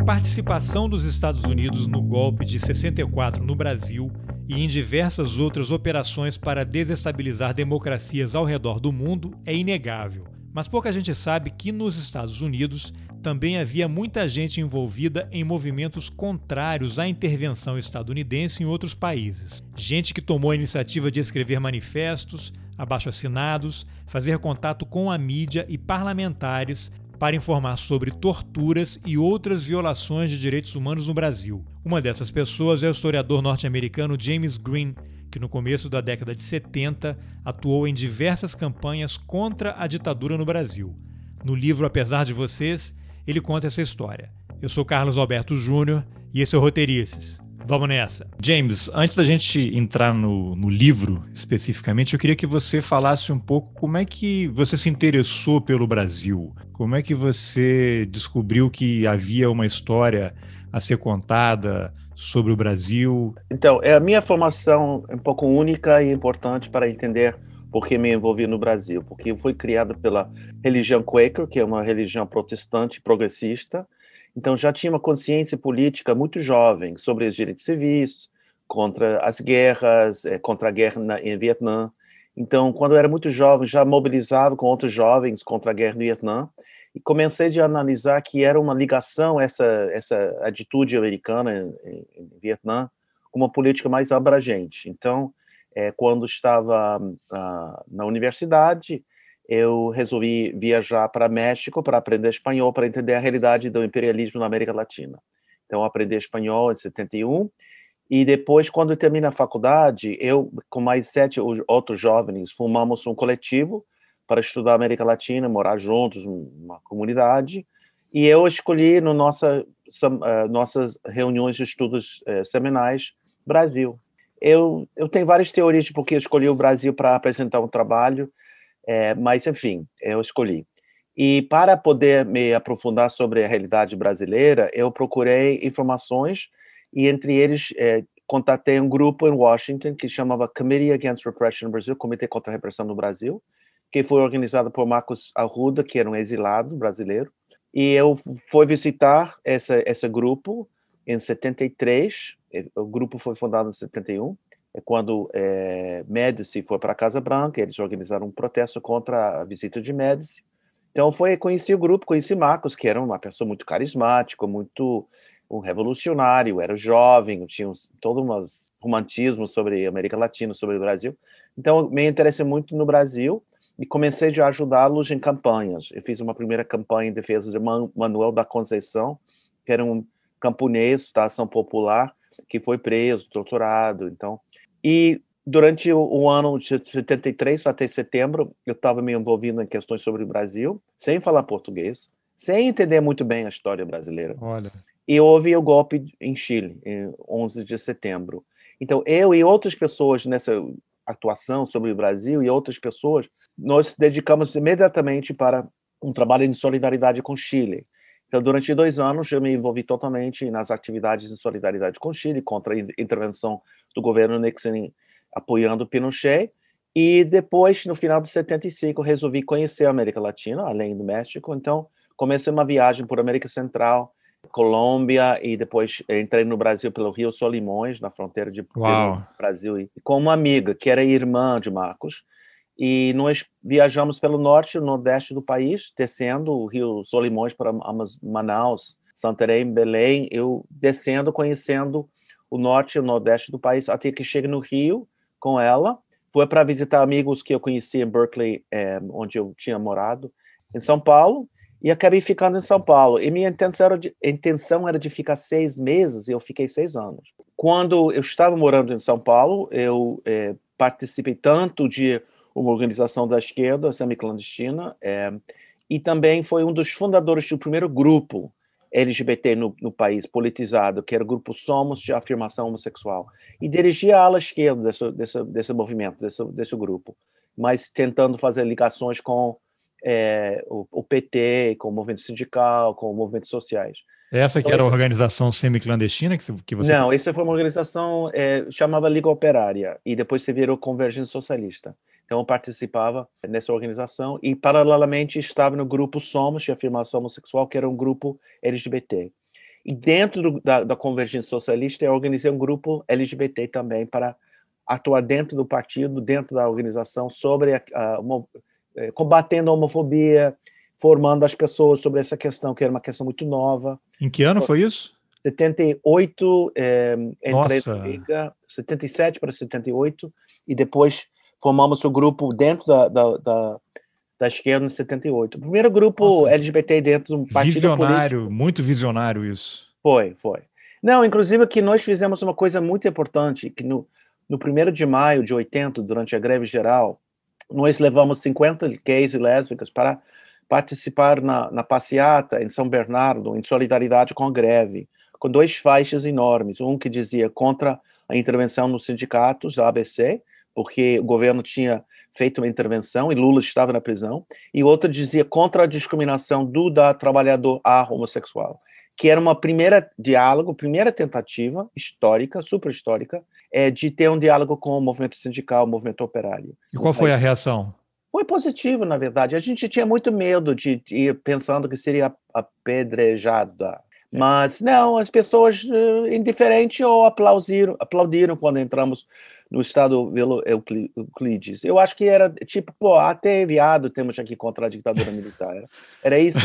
participação dos Estados Unidos no golpe de 64 no Brasil e em diversas outras operações para desestabilizar democracias ao redor do mundo é inegável. Mas pouca gente sabe que nos Estados Unidos também havia muita gente envolvida em movimentos contrários à intervenção estadunidense em outros países. Gente que tomou a iniciativa de escrever manifestos, abaixo-assinados, fazer contato com a mídia e parlamentares para informar sobre torturas e outras violações de direitos humanos no Brasil. Uma dessas pessoas é o historiador norte-americano James Green, que no começo da década de 70 atuou em diversas campanhas contra a ditadura no Brasil. No livro Apesar de Vocês, ele conta essa história. Eu sou Carlos Alberto Júnior e esse é o Roteirices. Vamos nessa. James, antes da gente entrar no livro especificamente, eu queria que você falasse um pouco como é que você se interessou pelo Brasil. Como é que você descobriu que havia uma história a ser contada sobre o Brasil? Então, a minha formação é um pouco única e importante para entender por que me envolvi no Brasil. Porque eu fui criado pela religião Quaker, que é uma religião protestante progressista. Então, já tinha uma consciência política muito jovem sobre os direitos civis, contra as guerras, contra a guerra em Vietnã. Então, quando eu era muito jovem, já mobilizava com outros jovens contra a guerra no Vietnã e comecei a analisar que era uma ligação, essa atitude americana em Vietnã, com uma política mais abrangente. Então, quando estava na universidade, eu resolvi viajar para México para aprender espanhol, para entender a realidade do imperialismo na América Latina. Então, eu aprendi espanhol em 71, e depois, quando eu terminei a faculdade, eu, com mais 7 outros jovens, formamos um coletivo para estudar a América Latina, morar juntos, numa comunidade, e eu escolhi, nossas reuniões de estudos semanais, Brasil. Eu tenho várias teorias de por que eu escolhi o Brasil para apresentar um trabalho, mas, enfim, eu escolhi. E para poder me aprofundar sobre a realidade brasileira, eu procurei informações e, entre eles, contatei um grupo em Washington que chamava Committee Against Repression no Brasil, Comitê contra a Repressão no Brasil, que foi organizado por Marcos Arruda, que era um exilado brasileiro. E eu fui visitar esse grupo em 73. O grupo foi fundado em 71. Quando Médici foi para a Casa Branca, eles organizaram um protesto contra a visita de Médici. Então, conheci o grupo, conheci Marcos, que era uma pessoa muito carismática, muito um revolucionário, era jovem, tinha todo um romantismo sobre a América Latina, sobre o Brasil. Então, me interessei muito no Brasil e comecei a ajudá-los em campanhas. Eu fiz uma primeira campanha em defesa de Manuel da Conceição, que era um camponês da Ação Popular, que foi preso, torturado. Então, e durante o ano de 73 até setembro, eu estava me envolvendo em questões sobre o Brasil, sem falar português, sem entender muito bem a história brasileira. Olha. E houve o golpe em Chile, em 11 de setembro. Então, eu e outras pessoas nessa atuação sobre o Brasil e outras pessoas, nós dedicamos imediatamente para um trabalho de solidariedade com Chile. Então, durante 2 anos, eu me envolvi totalmente nas atividades de solidariedade com Chile, contra a intervenção do governo Nixon apoiando Pinochet. E depois, no final de 75, resolvi conhecer a América Latina, além do México. Então, comecei uma viagem por América Central, Colômbia, e depois entrei no Brasil pelo Rio Solimões, na fronteira de Peru, Brasil, e com uma amiga, que era irmã de Marcos. E nós viajamos pelo norte e nordeste do país, descendo o Rio Solimões para Manaus, Santarém, Belém, eu descendo, conhecendo o norte e o nordeste do país, até que cheguei no Rio com ela. Foi para visitar amigos que eu conheci em Berkeley, onde eu tinha morado, em São Paulo, e acabei ficando em São Paulo. E minha intenção era de ficar 6 meses, e eu fiquei 6 anos. Quando eu estava morando em São Paulo, eu participei tanto de uma organização da esquerda, semi-clandestina, e também foi um dos fundadores do primeiro grupo LGBT no país, politizado, que era o Grupo Somos, de afirmação homossexual. E dirigia a ala esquerda desse movimento, desse grupo, mas tentando fazer ligações com o PT, com o movimento sindical, com movimentos sociais. Essa que era a organização semi-clandestina que você... Não, essa foi uma organização chamava Liga Operária, e depois se virou Convergência Socialista. Então eu participava nessa organização e, paralelamente, estava no grupo Somos, de afirmação homossexual, que era um grupo LGBT. E dentro da Convergência Socialista, eu organizei um grupo LGBT também para atuar dentro do partido, dentro da organização, sobre combatendo a homofobia, formando as pessoas sobre essa questão, que era uma questão muito nova. Em que ano foi isso? 78, entrei na Nossa, Liga, 77 para 78, e depois formamos o grupo dentro da esquerda em 78. O primeiro grupo nossa, LGBT dentro de um partido visionário, político. muito visionário isso. Foi. Não, inclusive que nós fizemos uma coisa muito importante, que no 1º de maio de 80, durante a greve geral, nós levamos 50 gays e lésbicas para participar na passeata em São Bernardo, em solidariedade com a greve, com 2 faixas enormes, um que dizia contra a intervenção nos sindicatos da ABC, porque o governo tinha feito uma intervenção e Lula estava na prisão, e outro dizia contra a discriminação do trabalhador homossexual, que era uma primeira tentativa histórica, super histórica, de ter um diálogo com o movimento sindical, o movimento operário. E qual foi a reação? Foi positivo, na verdade. A gente tinha muito medo de ir pensando que seria apedrejada. Mas não, as pessoas indiferentes ou aplaudiram quando entramos no estado Euclides. Eu acho que era tipo, até viado temos aqui contra a ditadura militar. Era isso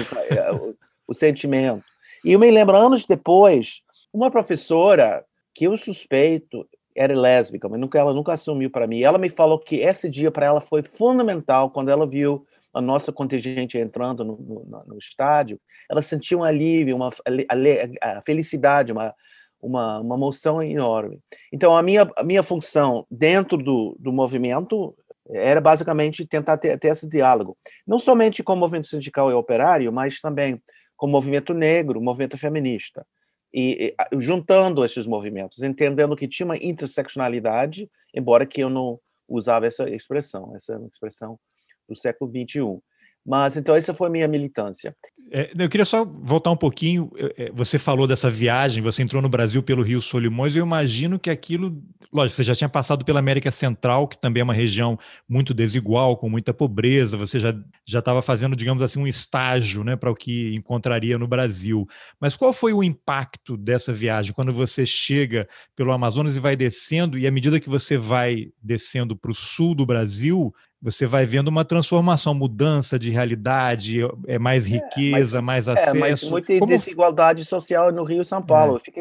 o sentimento. E eu me lembro, anos depois, uma professora que eu suspeito era lésbica, mas ela nunca assumiu para mim. Ela me falou que esse dia para ela foi fundamental quando ela viu a nossa contingente entrando no estádio. Ela sentiu um alívio, uma felicidade, uma emoção enorme. Então, a minha função dentro do movimento era basicamente tentar ter esse diálogo, não somente com o movimento sindical e operário, mas também com o movimento negro, o movimento feminista. E juntando esses movimentos, entendendo que tinha uma interseccionalidade, embora que eu não usava essa é uma expressão do século XXI. Mas, então, essa foi a minha militância. Eu queria só voltar um pouquinho. Você falou dessa viagem, você entrou no Brasil pelo Rio Solimões. Eu imagino que aquilo, lógico, você já tinha passado pela América Central, que também é uma região muito desigual, com muita pobreza. Você já estava fazendo, digamos assim, um estágio, né, para o que encontraria no Brasil. Mas qual foi o impacto dessa viagem quando você chega pelo Amazonas e vai descendo, e à medida que você vai descendo para o sul do Brasil, você vai vendo uma transformação, mudança de realidade, mais riqueza, mais acesso. Mas muita desigualdade social no Rio e São Paulo. Eu fiquei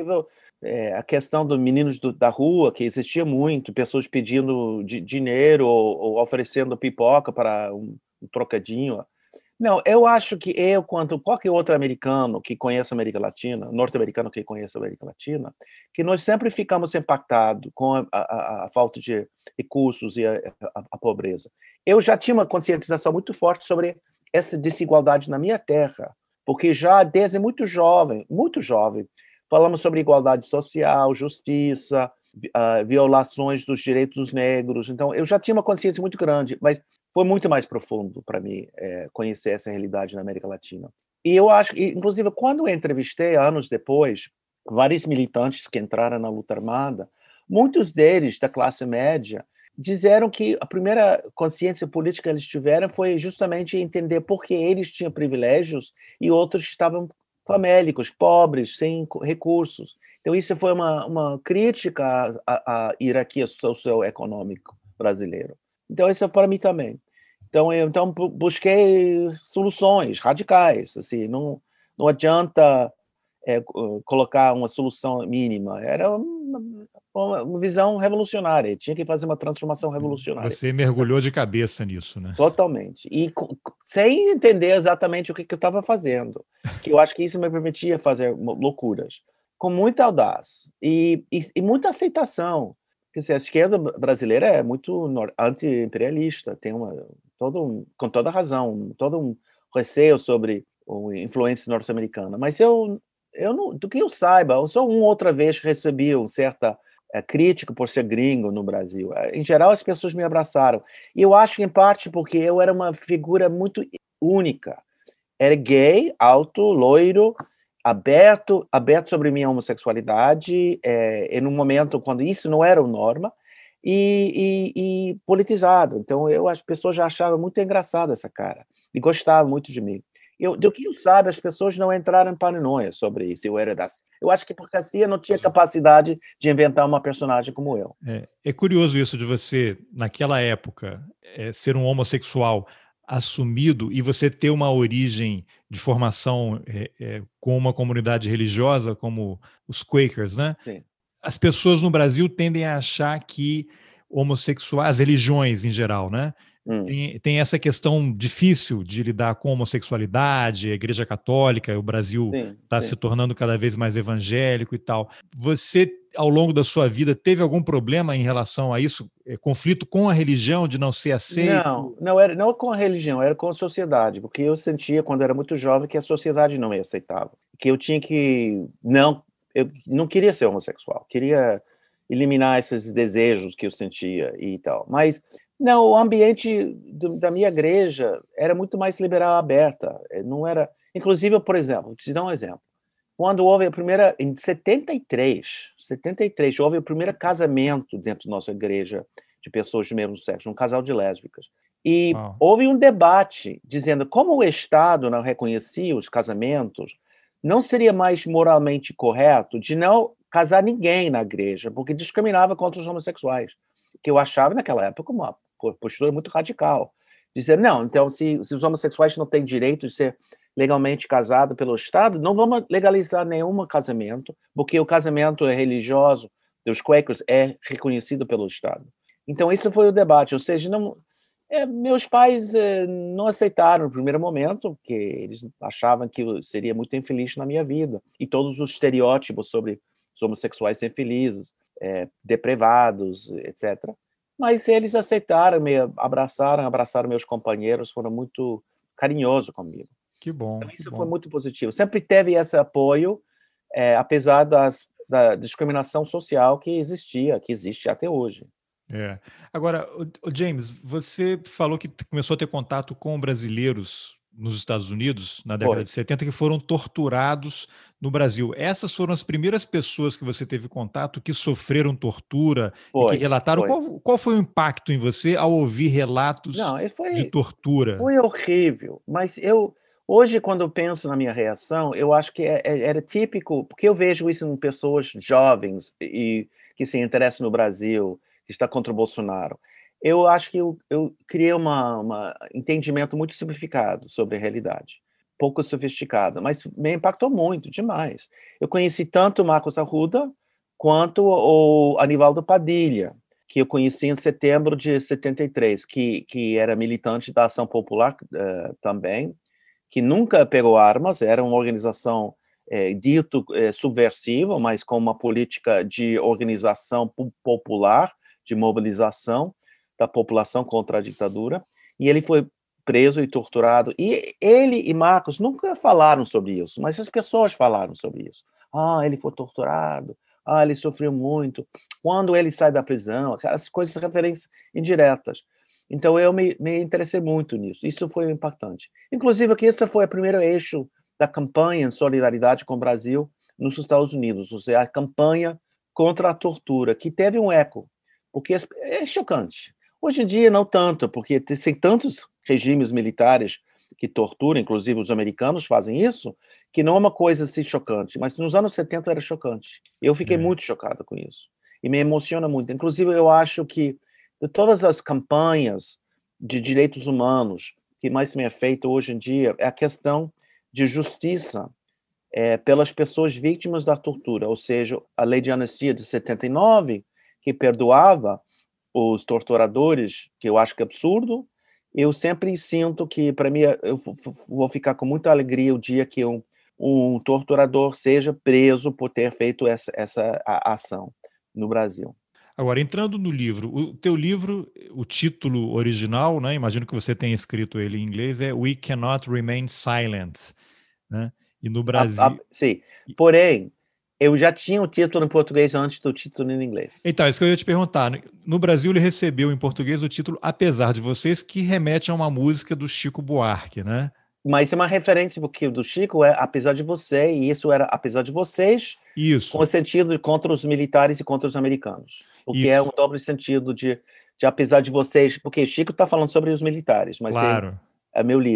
a questão dos meninos da rua, que existia muito, pessoas pedindo dinheiro ou oferecendo pipoca para um trocadinho. Não, eu acho que quanto qualquer outro americano que conheça a América Latina, norte-americano que conheça a América Latina, que nós sempre ficamos impactados com a falta de recursos e a pobreza. Eu já tinha uma conscientização muito forte sobre essa desigualdade na minha terra, porque já desde muito jovem, falamos sobre igualdade social, justiça, violações dos direitos dos negros. Então, eu já tinha uma consciência muito grande, mas foi muito mais profundo para mim conhecer essa realidade na América Latina. E eu acho que, inclusive, quando eu entrevistei, anos depois, vários militantes que entraram na luta armada, muitos deles, da classe média, disseram que a primeira consciência política que eles tiveram foi justamente entender por que eles tinham privilégios e outros estavam famélicos, pobres, sem recursos. Então, isso foi uma crítica à hierarquia socioeconômica brasileira. Então, isso é para mim também. Então, eu busquei soluções radicais. Assim, não adianta colocar uma solução mínima. Era uma visão revolucionária. Tinha que fazer uma transformação revolucionária. Você mergulhou de cabeça nisso, né? Totalmente. E sem entender exatamente o que eu estava fazendo. Que eu acho que isso me permitia fazer loucuras. Com muita audácia e muita aceitação. Quer dizer, a esquerda brasileira é muito anti-imperialista, tem com toda razão, todo um receio sobre a influência norte-americana. Mas eu não, do que eu saiba, eu só uma outra vez recebi uma certa crítica por ser gringo no Brasil. Em geral, as pessoas me abraçaram. E eu acho, em parte, porque eu era uma figura muito única. Era gay, alto, loiro, aberto sobre minha homossexualidade, em um momento quando isso não era norma, e politizado. Então, as pessoas já achavam muito engraçado essa cara, e gostavam muito de mim. Do que eu sabe, as pessoas não entraram em paranoia sobre isso. Eu acho que porque a CIA não tinha capacidade de inventar uma personagem como eu. É curioso isso de você, naquela época, ser um homossexual assumido e você ter uma origem de formação com uma comunidade religiosa como os Quakers, né? Sim. As pessoas no Brasil tendem a achar que homossexuais, as religiões em geral, né? Tem essa questão difícil de lidar com a homossexualidade, a Igreja Católica, o Brasil está se tornando cada vez mais evangélico e tal. Você, ao longo da sua vida, teve algum problema em relação a isso? Conflito com a religião, de não ser aceito? Não com a religião, era com a sociedade, porque eu sentia, quando era muito jovem, que a sociedade não me aceitava. Que eu tinha que... eu não queria ser homossexual, queria eliminar esses desejos que eu sentia e tal. Mas... não, o ambiente da minha igreja era muito mais liberal, aberta. Não era... Inclusive, por exemplo, vou te dar um exemplo. Quando houve a primeira... Em 73, houve o primeiro casamento dentro da nossa igreja de pessoas do mesmo sexo, um casal de lésbicas. E houve um debate dizendo como o Estado não reconhecia os casamentos, não seria mais moralmente correto de não casar ninguém na igreja, porque discriminava contra os homossexuais. Que eu achava, naquela época, uma postura muito radical. Dizer, não, então, se os homossexuais não têm direito de ser legalmente casados pelo Estado, não vamos legalizar nenhum casamento, porque o casamento religioso dos Quakers é reconhecido pelo Estado. Então, isso foi o debate. Ou seja, meus pais não aceitaram no primeiro momento, porque eles achavam que eu seria muito infeliz na minha vida. E todos os estereótipos sobre os homossexuais ser felizes, depravados, etc. Mas eles aceitaram, me abraçaram meus companheiros, foram muito carinhosos comigo. Que bom. Então, isso foi muito positivo. Sempre teve esse apoio, apesar da discriminação social que existe até hoje. Agora, James, você falou que começou a ter contato com brasileiros nos Estados Unidos, na década de 70, que foram torturados no Brasil. Essas foram as primeiras pessoas que você teve contato que sofreram tortura e que relataram. Qual foi o impacto em você ao ouvir relatos de tortura? Foi horrível, mas hoje, quando eu penso na minha reação, eu acho que era típico, porque eu vejo isso em pessoas jovens e que se interessam no Brasil, que está contra o Bolsonaro. Eu acho que eu criei um entendimento muito simplificado sobre a realidade, pouco sofisticado, mas me impactou muito, demais. Eu conheci tanto o Marcos Arruda quanto o Anivaldo Padilha, que eu conheci em setembro de 73, que era militante da Ação Popular também, que nunca pegou armas, era uma organização dito subversiva, mas com uma política de organização popular, de mobilização da população contra a ditadura, e ele foi preso e torturado, e ele e Marcos nunca falaram sobre isso, mas as pessoas falaram sobre isso. Ele foi torturado, ele sofreu muito, quando ele sai da prisão, aquelas coisas, referências indiretas. Então, eu me interessei muito nisso, isso foi impactante. Inclusive, que esse foi o primeiro eixo da campanha em solidariedade com o Brasil nos Estados Unidos, ou seja, a campanha contra a tortura, que teve um eco, porque é chocante. Hoje em dia, não tanto, porque tem tantos regimes militares que torturam, inclusive os americanos fazem isso, que não é uma coisa assim chocante, mas nos anos 70 era chocante. Eu fiquei muito chocado com isso, e me emociona muito. Inclusive, eu acho que de todas as campanhas de direitos humanos que mais me é feita hoje em dia é a questão de justiça pelas pessoas vítimas da tortura, ou seja, a lei de anistia de 79, que perdoava os torturadores, que eu acho que é absurdo. Eu sempre sinto que, para mim, eu vou ficar com muita alegria o dia que um torturador seja preso por ter feito essa ação no Brasil. Agora, entrando no livro, o teu livro, o título original, né, imagino que você tenha escrito ele em inglês, é We Cannot Remain Silent, né? E no Brasil... Sim, porém, eu já tinha o título em português antes do título em inglês. Então, isso que eu ia te perguntar. No Brasil, ele recebeu em português o título Apesar de Vocês, que remete a uma música do Chico Buarque, né? Mas é uma referência, porque o do Chico é Apesar de Você, e isso era Apesar de Vocês, com o sentido de contra os militares e contra os americanos. O que é um doble sentido de Apesar de Vocês, porque Chico está falando sobre os militares, mas é meu livro.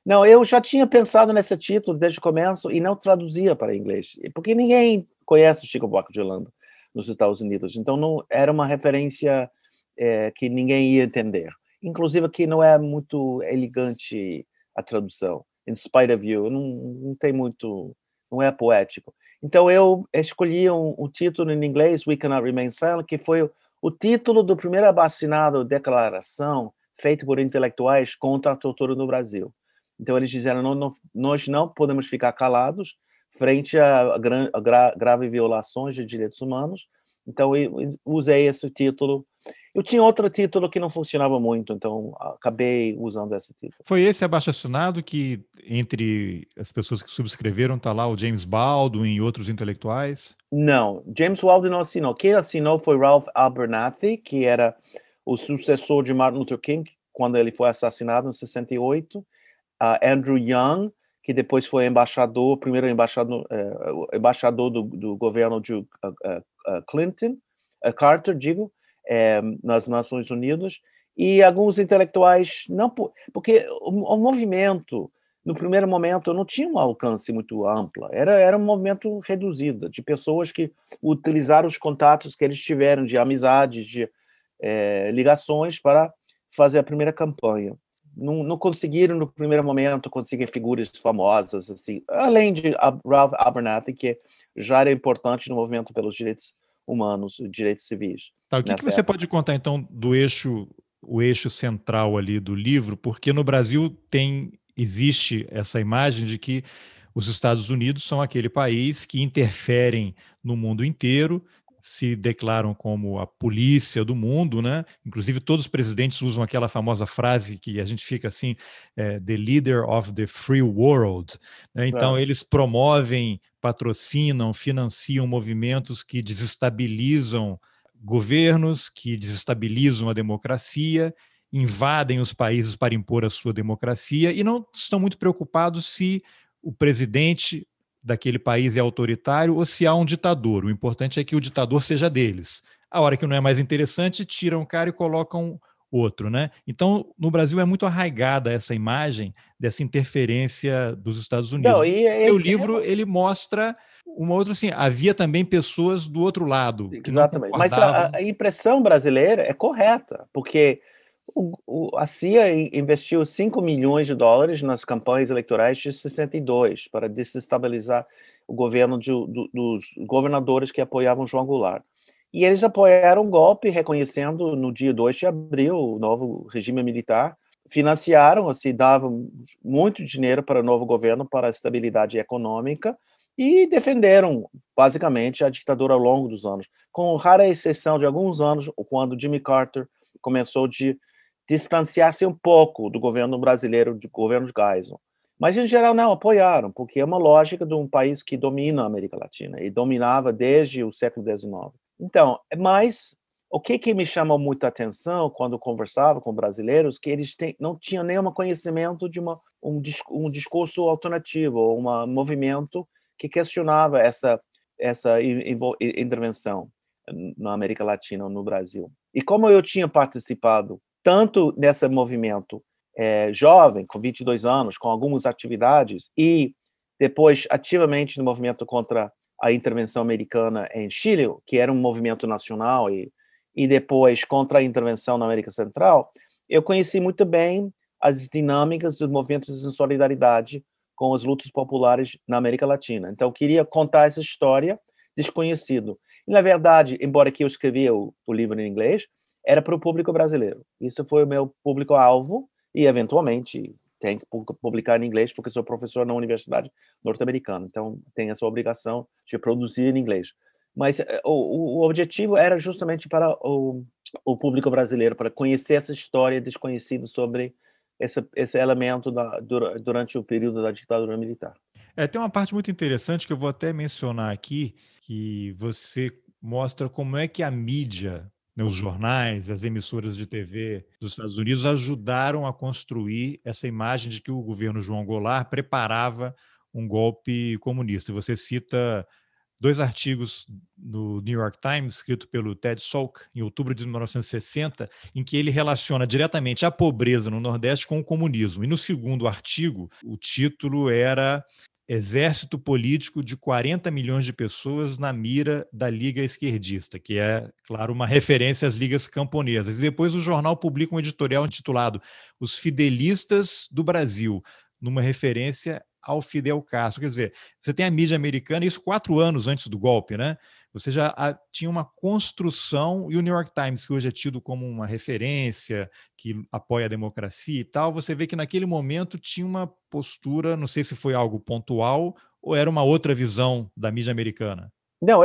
Não, eu já tinha pensado nesse título desde o começo e não traduzia para inglês, porque ninguém conhece o Chico Buarque de Holanda nos Estados Unidos, então não era uma referência que ninguém ia entender. Inclusive que não é muito elegante a tradução. In spite of you, não tem muito, não é poético. Então eu escolhi um título em inglês, We Cannot Remain Silent, que foi o título do primeiro abaixo-assinado declaração feito por intelectuais contra a tortura no Brasil. Então eles disseram, nós não podemos ficar calados frente a grave violações de direitos humanos. Então eu usei esse título. Eu tinha outro título que não funcionava muito, então acabei usando esse título. Foi esse abaixo-assinado que, entre as pessoas que subscreveram, está lá o James Baldwin e outros intelectuais? Não, James Baldwin não assinou. Quem assinou foi Ralph Abernathy, que era o sucessor de Martin Luther King, quando ele foi assassinado em 68. Andrew Young, que depois foi embaixador, primeiro embaixador do governo de Carter, nas Nações Unidas, e alguns intelectuais, não, porque o movimento, no primeiro momento, não tinha um alcance muito amplo, era um movimento reduzido, de pessoas que utilizaram os contatos que eles tiveram, de amizades, de ligações, para fazer a primeira campanha. Não conseguiram, no primeiro momento, conseguir figuras famosas, assim, além de Ralph Abernathy, que já era importante no movimento pelos direitos humanos, direitos civis. Tá, o que você pode contar, então, o eixo central ali do livro? Porque no Brasil existe essa imagem de que os Estados Unidos são aquele país que interferem no mundo inteiro, se declaram como a polícia do mundo, né? Inclusive todos os presidentes usam aquela famosa frase que a gente fica assim, the leader of the free world, né? Então eles promovem, patrocinam, financiam movimentos que desestabilizam governos, que desestabilizam a democracia, invadem os países para impor a sua democracia e não estão muito preocupados se o presidente daquele país é autoritário ou se há um ditador. O importante é que o ditador seja deles. A hora que não é mais interessante, tiram o cara e colocam outro, né? Então, no Brasil é muito arraigada essa imagem dessa interferência dos Estados Unidos. Não, o livro, ele mostra uma outra, assim, havia também pessoas do outro lado que não concordavam. Mas a impressão brasileira é correta, porque a CIA investiu 5 milhões de dólares nas campanhas eleitorais de 62 para desestabilizar o governo dos governadores que apoiavam João Goulart. E eles apoiaram o golpe, reconhecendo no dia 2 de abril o novo regime militar, financiaram, assim, davam muito dinheiro para o novo governo, para a estabilidade econômica, e defenderam, basicamente, a ditadura ao longo dos anos, com rara exceção de alguns anos, quando Jimmy Carter começou a distanciar-se um pouco do governo brasileiro, do governo de Geisel. Mas, em geral, não apoiaram, porque é uma lógica de um país que domina a América Latina, e dominava desde o século XIX. Então, mas o que me chamou muita atenção quando conversava com brasileiros, que eles não tinham nenhum conhecimento de um discurso alternativo, ou um movimento que questionava essa intervenção na América Latina, no Brasil. E como eu tinha participado tanto nesse movimento jovem, com 22 anos, com algumas atividades, e depois ativamente no movimento contra a intervenção americana em Chile, que era um movimento nacional, e depois contra a intervenção na América Central, eu conheci muito bem as dinâmicas dos movimentos em solidariedade com as lutas populares na América Latina. Então, eu queria contar essa história desconhecido. E, na verdade, embora que eu escrevi o livro em inglês, era para o público brasileiro. Isso foi o meu público-alvo e, eventualmente, tem que publicar em inglês, porque sou professor na Universidade Norte-Americana. Então, tenho essa obrigação de produzir em inglês. Mas o objetivo era justamente para o público brasileiro, para conhecer essa história desconhecida sobre esse elemento durante o período da ditadura militar. Tem uma parte muito interessante que eu vou até mencionar aqui, que você mostra como é que a mídia, né, os jornais, as emissoras de TV dos Estados Unidos ajudaram a construir essa imagem de que o governo João Goulart preparava um golpe comunista. Você cita 2 artigos no New York Times, escrito pelo Ted Salk, em outubro de 1960, em que ele relaciona diretamente a pobreza no Nordeste com o comunismo. E no segundo artigo, o título era Exército Político de 40 milhões de pessoas na mira da Liga Esquerdista, que é, claro, uma referência às ligas camponesas. E depois o jornal publica um editorial intitulado Os Fidelistas do Brasil, numa referência ao Fidel Castro. Quer dizer, você tem a mídia americana, isso 4 anos antes do golpe, né? Você já tinha uma construção, e o New York Times, que hoje é tido como uma referência, que apoia a democracia e tal, você vê que naquele momento tinha uma postura, não sei se foi algo pontual ou era uma outra visão da mídia americana. Não,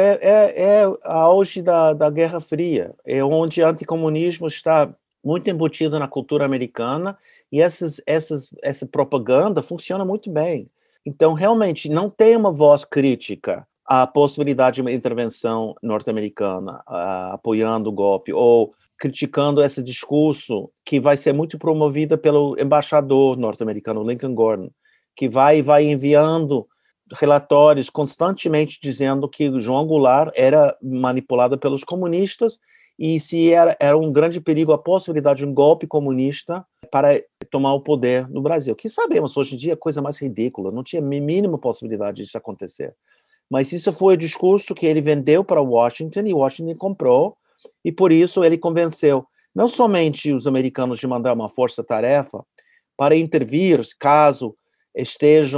é a auge da Guerra Fria, é onde o anticomunismo está muito embutido na cultura americana e essa propaganda funciona muito bem. Então, realmente, não tem uma voz crítica à possibilidade de uma intervenção norte-americana apoiando o golpe ou criticando esse discurso que vai ser muito promovido pelo embaixador norte-americano, Lincoln Gordon, que vai enviando relatórios constantemente dizendo que João Goulart era manipulado pelos comunistas e se era um grande perigo a possibilidade de um golpe comunista para tomar o poder no Brasil. Que sabemos, hoje em dia, é a coisa mais ridícula, não tinha a mínima possibilidade disso acontecer. Mas isso foi o discurso que ele vendeu para Washington e Washington comprou, e por isso ele convenceu não somente os americanos de mandar uma força-tarefa para intervir caso esteja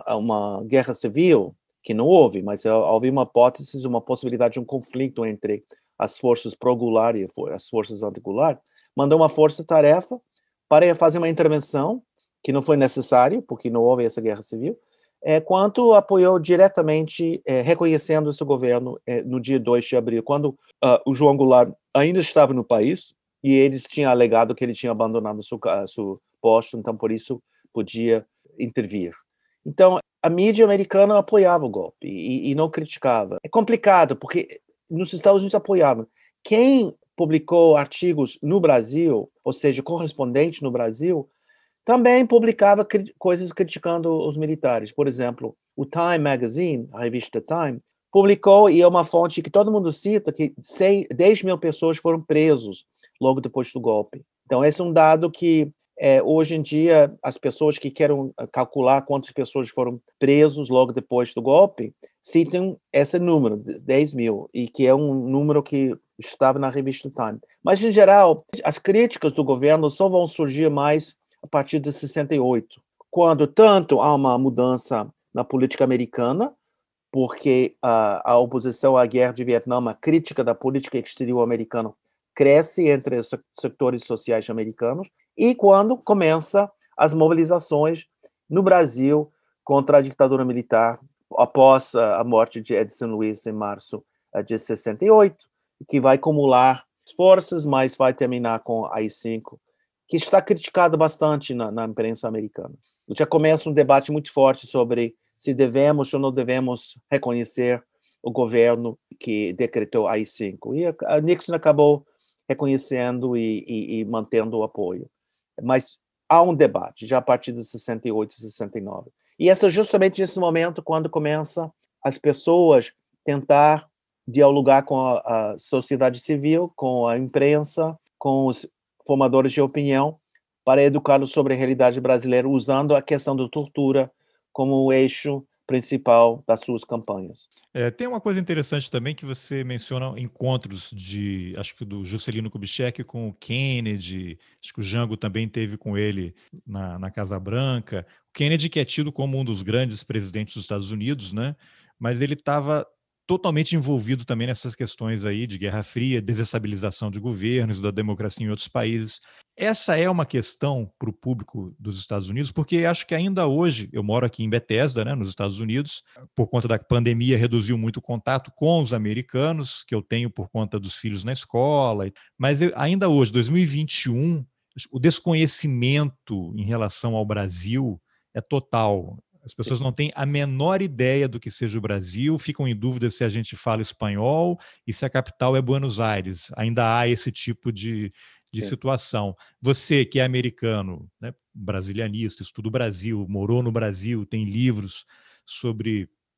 uma guerra civil, que não houve, mas houve uma hipótese, uma possibilidade de um conflito entre as forças pró-Goulart e as forças anti-Goulart, mandou uma força-tarefa para fazer uma intervenção, que não foi necessária, porque não houve essa guerra civil, quanto apoiou diretamente, reconhecendo esse governo no dia 2 de abril, quando o João Goulart ainda estava no país, e eles tinham alegado que ele tinha abandonado seu posto, então por isso podia intervir. Então, a mídia americana apoiava o golpe e não criticava. É complicado, porque nos Estados Unidos apoiavam. Quem publicou artigos no Brasil, ou seja, correspondente no Brasil, também publicava coisas criticando os militares. Por exemplo, o Time Magazine, a revista Time, publicou, e é uma fonte que todo mundo cita, que 10 mil pessoas foram presos logo depois do golpe. Então, esse é um dado que hoje em dia, as pessoas que querem calcular quantas pessoas foram presos logo depois do golpe, citam esse número, 10 mil, e que é um número que estava na revista Time. Mas, em geral, as críticas do governo só vão surgir mais a partir de 68, quando tanto há uma mudança na política americana, porque a oposição à guerra de Vietnã, a crítica da política exterior americana, cresce entre os setores sociais americanos, e quando começa as mobilizações no Brasil contra a ditadura militar após a morte de Edson Luiz em março de 68, que vai acumular forças, mas vai terminar com a AI-5, que está criticado bastante na imprensa americana. Já começa um debate muito forte sobre se devemos ou não devemos reconhecer o governo que decretou a AI-5. E a Nixon acabou reconhecendo e mantendo o apoio. Mas há um debate, já a partir de 68 e 69. E é justamente nesse momento quando começa as pessoas tentar dialogar com a sociedade civil, com a imprensa, com os formadores de opinião, para educá-los sobre a realidade brasileira, usando a questão da tortura como o eixo principal das suas campanhas. Tem uma coisa interessante também que você menciona encontros acho que do Juscelino Kubitschek com o Kennedy, acho que o Jango também teve com ele na Casa Branca. O Kennedy que é tido como um dos grandes presidentes dos Estados Unidos, né? Mas ele estava totalmente envolvido também nessas questões aí de Guerra Fria, desestabilização de governos, da democracia em outros países. Essa é uma questão para o público dos Estados Unidos, porque acho que ainda hoje, eu moro aqui em Bethesda, né, nos Estados Unidos, por conta da pandemia reduziu muito o contato com os americanos, que eu tenho por conta dos filhos na escola, mas ainda hoje, 2021, o desconhecimento em relação ao Brasil é total. As pessoas não têm a menor ideia do que seja o Brasil, ficam em dúvida se a gente fala espanhol e se a capital é Buenos Aires. Ainda há esse tipo de situação. Você que é americano, né, brasilianista, estuda o Brasil, morou no Brasil, tem livros sobre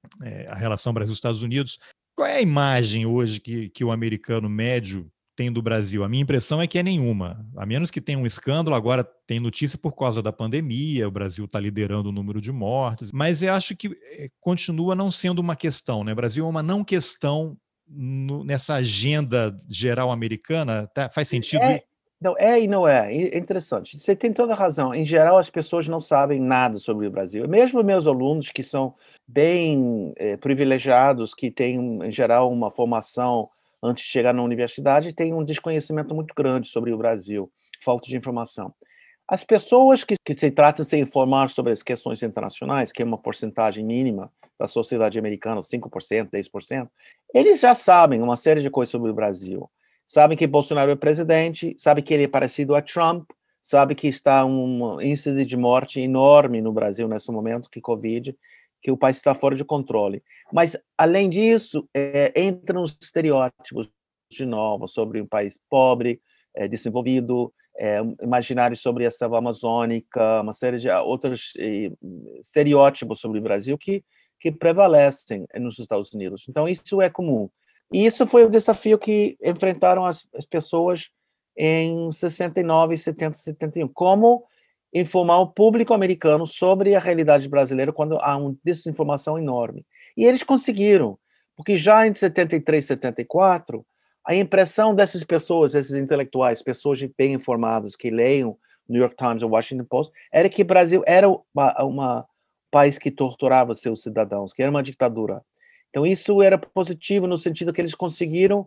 a relação Brasil-Estados Unidos. Qual é a imagem hoje que o americano médio tem do Brasil? A minha impressão é que é nenhuma. A menos que tenha um escândalo, agora tem notícia por causa da pandemia, o Brasil está liderando o número de mortes, mas eu acho que continua não sendo uma questão, né? O Brasil é uma não questão nessa agenda geral americana. Tá? Faz sentido isso? Não, é e não é. É interessante. Você tem toda a razão. Em geral, as pessoas não sabem nada sobre o Brasil. Mesmo meus alunos, que são bem privilegiados, que têm, em geral, uma formação antes de chegar na universidade, têm um desconhecimento muito grande sobre o Brasil, falta de informação. As pessoas que se tratam de se informar sobre as questões internacionais, que é uma porcentagem mínima da sociedade americana, 5%, 10%, eles já sabem uma série de coisas sobre o Brasil. Sabem que Bolsonaro é presidente, sabem que ele é parecido a Trump, sabem que está um índice de morte enorme no Brasil nesse momento, que Covid, que o país está fora de controle. Mas, além disso, entram os estereótipos de novo sobre um país pobre, desenvolvido, imaginários sobre a selva amazônica, uma série de outros estereótipos sobre o Brasil que prevalecem nos Estados Unidos. Então, isso é comum. E isso foi o desafio que enfrentaram as pessoas em 69, 70, 71. Como informar o público americano sobre a realidade brasileira quando há uma desinformação enorme. E eles conseguiram, porque já em 73, 74, a impressão dessas pessoas, esses intelectuais, pessoas bem informadas que leiam New York Times ou Washington Post, era que o Brasil era um país que torturava seus cidadãos, que era uma ditadura. Então, isso era positivo no sentido que eles conseguiram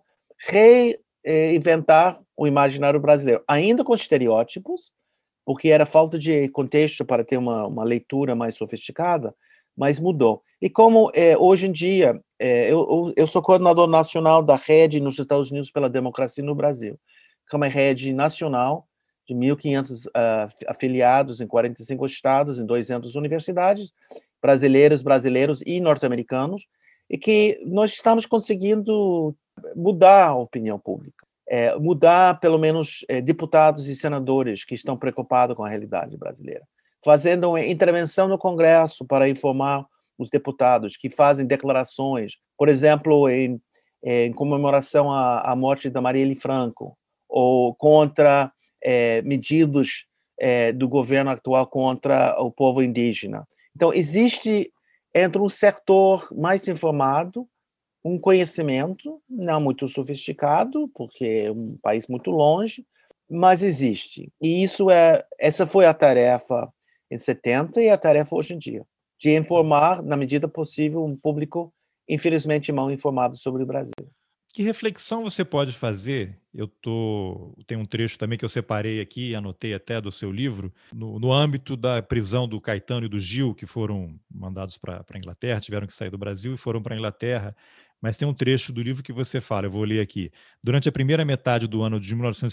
reinventar o imaginário brasileiro, ainda com estereótipos, porque era falta de contexto para ter uma leitura mais sofisticada, mas mudou. E como hoje em dia, eu sou coordenador nacional da rede nos Estados Unidos pela democracia no Brasil, que é uma rede nacional de 1.500 afiliados em 45 estados, em 200 universidades, brasileiros e norte-americanos, e que nós estamos conseguindo mudar a opinião pública, mudar, pelo menos, deputados e senadores que estão preocupados com a realidade brasileira, fazendo uma intervenção no Congresso para informar os deputados que fazem declarações, por exemplo, em comemoração à morte da Marielle Franco, ou contra medidas do governo atual contra o povo indígena. Então, existe entre um setor mais informado, um conhecimento não muito sofisticado, porque é um país muito longe, mas existe. E essa foi a tarefa em 70 e a tarefa hoje em dia, de informar, na medida possível, um público, infelizmente, mal informado sobre o Brasil. Que reflexão você pode fazer? Tem um trecho também que eu separei aqui, anotei até do seu livro, no âmbito da prisão do Caetano e do Gil, que foram mandados para a Inglaterra, tiveram que sair do Brasil e foram para a Inglaterra. Mas tem um trecho do livro que você fala, eu vou ler aqui. Durante a primeira metade do ano de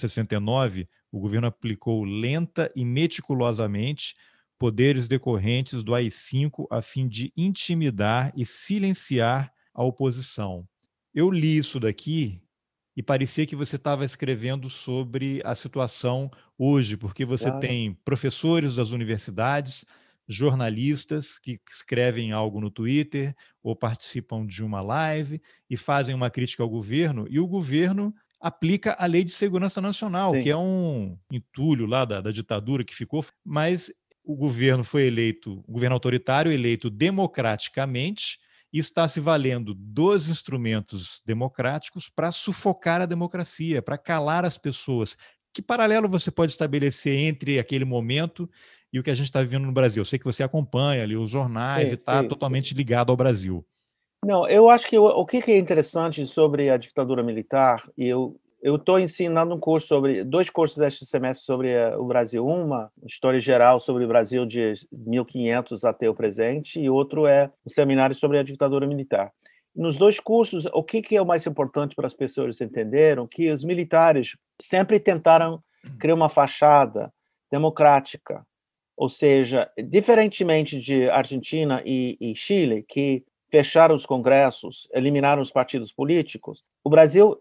1969, o governo aplicou lenta e meticulosamente poderes decorrentes do AI-5 a fim de intimidar e silenciar a oposição. Eu li isso daqui e parecia que você estava escrevendo sobre a situação hoje, porque você tem professores das universidades, jornalistas que escrevem algo no Twitter ou participam de uma live e fazem uma crítica ao governo, e o governo aplica a Lei de Segurança Nacional, Sim. que é um entulho lá da ditadura que ficou, mas o governo foi eleito, o governo autoritário eleito democraticamente, e está se valendo dos instrumentos democráticos para sufocar a democracia, para calar as pessoas. Que paralelo você pode estabelecer entre aquele momento e o que a gente está vivendo no Brasil? Eu sei que você acompanha ali os jornais e está totalmente ligado ao Brasil. Não, eu acho que o que é interessante sobre a ditadura militar, e eu estou ensinando dois cursos este semestre sobre o Brasil. Uma história geral sobre o Brasil de 1500 até o presente, e outro é um seminário sobre a ditadura militar. Nos dois cursos, o que é o mais importante para as pessoas entenderem? Que os militares sempre tentaram criar uma fachada democrática, ou seja, diferentemente de Argentina e Chile, que fecharam os congressos, eliminaram os partidos políticos, o Brasil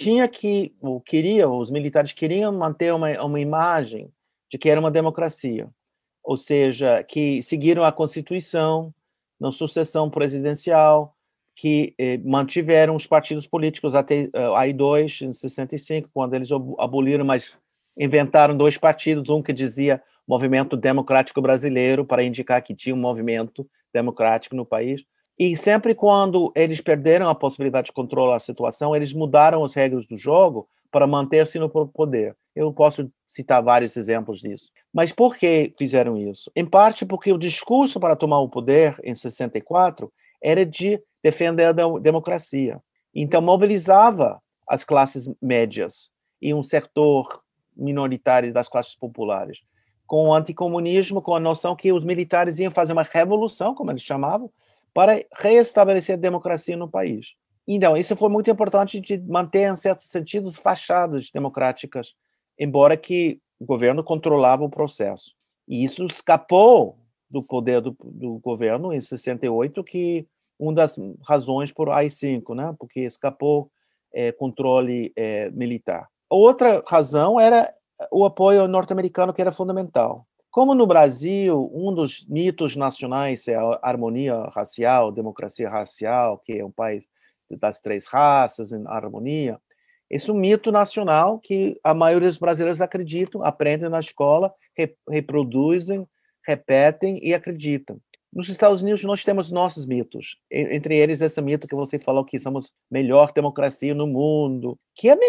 os militares queriam manter uma imagem de que era uma democracia, ou seja, que seguiram a Constituição, na sucessão presidencial, que mantiveram os partidos políticos até AI-2, em 65, quando eles aboliram, mas inventaram dois partidos, um que dizia Movimento Democrático Brasileiro, para indicar que tinha um movimento democrático no país. E sempre quando eles perderam a possibilidade de controlar a situação, eles mudaram as regras do jogo para manter-se no poder. Eu posso citar vários exemplos disso. Mas por que fizeram isso? Em parte porque o discurso para tomar o poder, em 64, era de defender a democracia. Então, mobilizava as classes médias e um setor minoritário das classes populares, com o anticomunismo, com a noção que os militares iam fazer uma revolução, como eles chamavam, para reestabelecer a democracia no país. Então, isso foi muito importante de manter, em certos sentidos, fachadas democráticas, embora que o governo controlava o processo. E isso escapou do poder do governo em 68, que uma das razões por AI-5, né? Porque escapou controle militar. Outra razão era o apoio norte-americano, que era fundamental. Como no Brasil, um dos mitos nacionais é a harmonia racial, democracia racial, que é um país das três raças em harmonia, esse é um mito nacional que a maioria dos brasileiros acreditam, aprendem na escola, reproduzem, repetem e acreditam. Nos Estados Unidos, nós temos nossos mitos, entre eles esse mito que você falou, que somos a melhor democracia no mundo, que é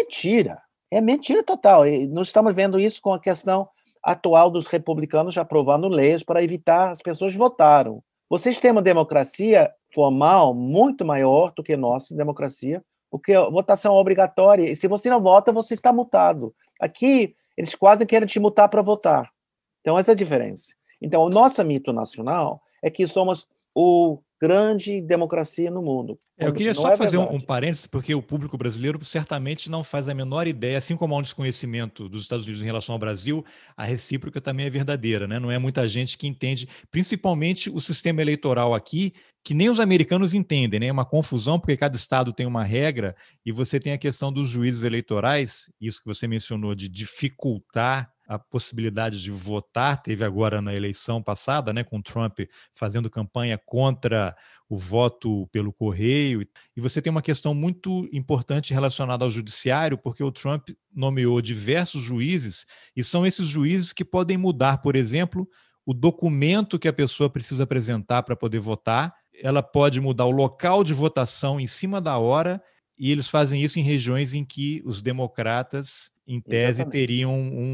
mentira total. E nós estamos vendo isso com a questão atual dos republicanos aprovando leis para evitar as pessoas votaram. Vocês têm uma democracia formal muito maior do que a nossa democracia, porque a votação é obrigatória, e se você não vota, você está multado. Aqui, eles quase querem te multar para votar. Então, essa é a diferença. Então, o nosso mito nacional é que somos o grande democracia no mundo. Eu queria só fazer um parênteses, porque o público brasileiro certamente não faz a menor ideia, assim como há um desconhecimento dos Estados Unidos em relação ao Brasil, a recíproca também é verdadeira, né? Não é muita gente que entende, principalmente o sistema eleitoral aqui, que nem os americanos entendem, né? É uma confusão, porque cada estado tem uma regra, e você tem a questão dos juízes eleitorais, isso que você mencionou, de dificultar a possibilidade de votar, teve agora na eleição passada, né, com Trump fazendo campanha contra o voto pelo correio, e você tem uma questão muito importante relacionada ao judiciário, porque o Trump nomeou diversos juízes, e são esses juízes que podem mudar, por exemplo, o documento que a pessoa precisa apresentar para poder votar, ela pode mudar o local de votação em cima da hora, e eles fazem isso em regiões em que os democratas, em tese, teriam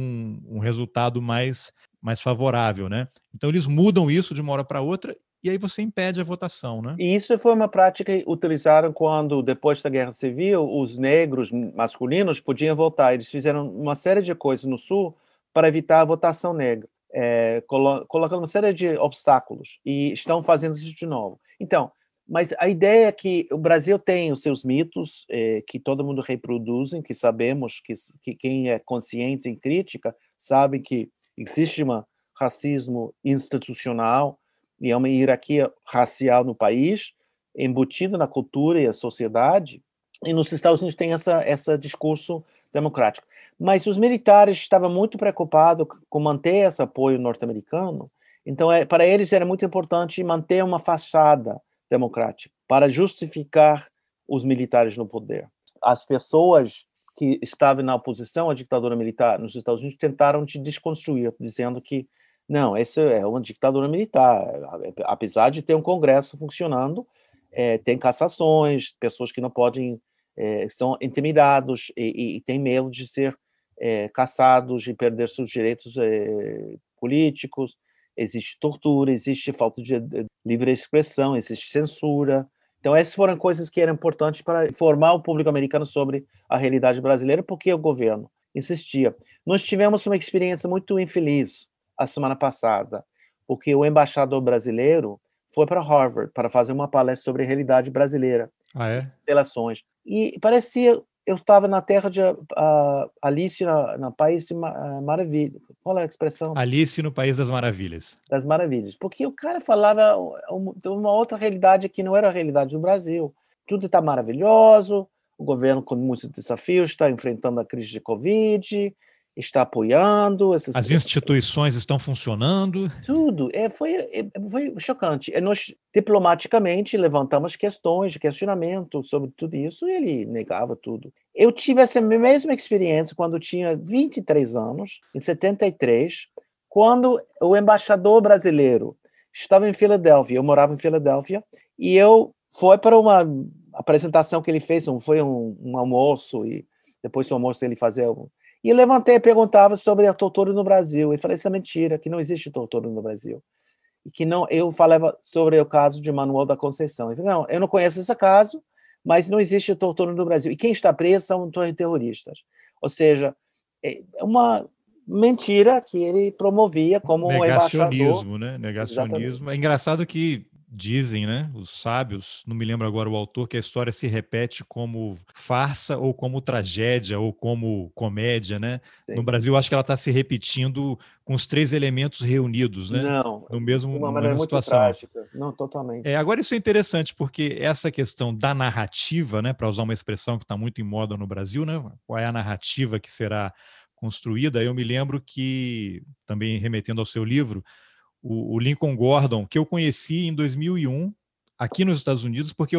um resultado mais favorável, né? Então, eles mudam isso de uma hora para outra e aí você impede a votação, né? E isso foi uma prática que utilizaram quando, depois da Guerra Civil, os negros masculinos podiam votar. Eles fizeram uma série de coisas no Sul para evitar a votação negra, colocando uma série de obstáculos, e estão fazendo isso de novo. Então, mas a ideia é que o Brasil tem os seus mitos, que todo mundo reproduzem, que sabemos que quem é consciente em crítica sabe que existe um racismo institucional e é uma hierarquia racial no país, embutida na cultura e a sociedade, e nos Estados Unidos tem esse discurso democrático. Mas os militares estavam muito preocupados com manter esse apoio norte-americano, então para eles era muito importante manter uma fachada democrática, para justificar os militares no poder. As pessoas que estavam na oposição à ditadura militar nos Estados Unidos tentaram te desconstruir, dizendo que não, essa é uma ditadura militar, apesar de ter um Congresso funcionando, tem cassações, pessoas que não podem, são intimidados e têm medo de ser caçados e perder seus direitos políticos. Existe tortura, existe falta de livre expressão, existe censura. Então, essas foram coisas que eram importantes para informar o público americano sobre a realidade brasileira, porque o governo insistia. Nós tivemos uma experiência muito infeliz a semana passada, porque o embaixador brasileiro foi para Harvard para fazer uma palestra sobre a realidade brasileira, relações. E parecia eu estava na terra de Alice no País de Maravilha. Qual é a expressão? Alice no País das Maravilhas. Das Maravilhas. Porque o cara falava de uma outra realidade que não era a realidade do Brasil. Tudo está maravilhoso, o governo com muitos desafios está enfrentando a crise de Covid, está apoiando As instituições estão funcionando. tudo. Foi chocante. Nós, diplomaticamente, levantamos questões de questionamento sobre tudo isso e ele negava tudo. Eu tive essa mesma experiência quando tinha 23 anos, em 73, quando o embaixador brasileiro estava em Filadélfia, eu morava em Filadélfia, e eu fui para uma apresentação que ele fez, foi um almoço, e depois do almoço ele fazia... E eu levantei e perguntava sobre a tortura no Brasil. E falei, isso é mentira, que não existe tortura no Brasil. E que não, eu falava sobre o caso de Manuel da Conceição. Eu falei, não, eu não conheço esse caso, mas não existe tortura no Brasil. E quem está preso são terroristas. Ou seja, é uma mentira que ele promovia como um embaixador. Negacionismo, né? Negacionismo. Exatamente. É engraçado que dizem, né, os sábios, não me lembro agora o autor, que a história se repete como farsa ou como tragédia ou como comédia, né? Sim. No Brasil, acho que ela está se repetindo com os três elementos reunidos, né? Não, No mesmo, de uma na maneira mesma muito situação. trágica. Não, totalmente. Agora isso é interessante, porque essa questão da narrativa, né, para usar uma expressão que está muito em moda no Brasil, né, qual é a narrativa que será construída? Eu me lembro que, também remetendo ao seu livro, o Lincoln Gordon, que eu conheci em 2001, aqui nos Estados Unidos, porque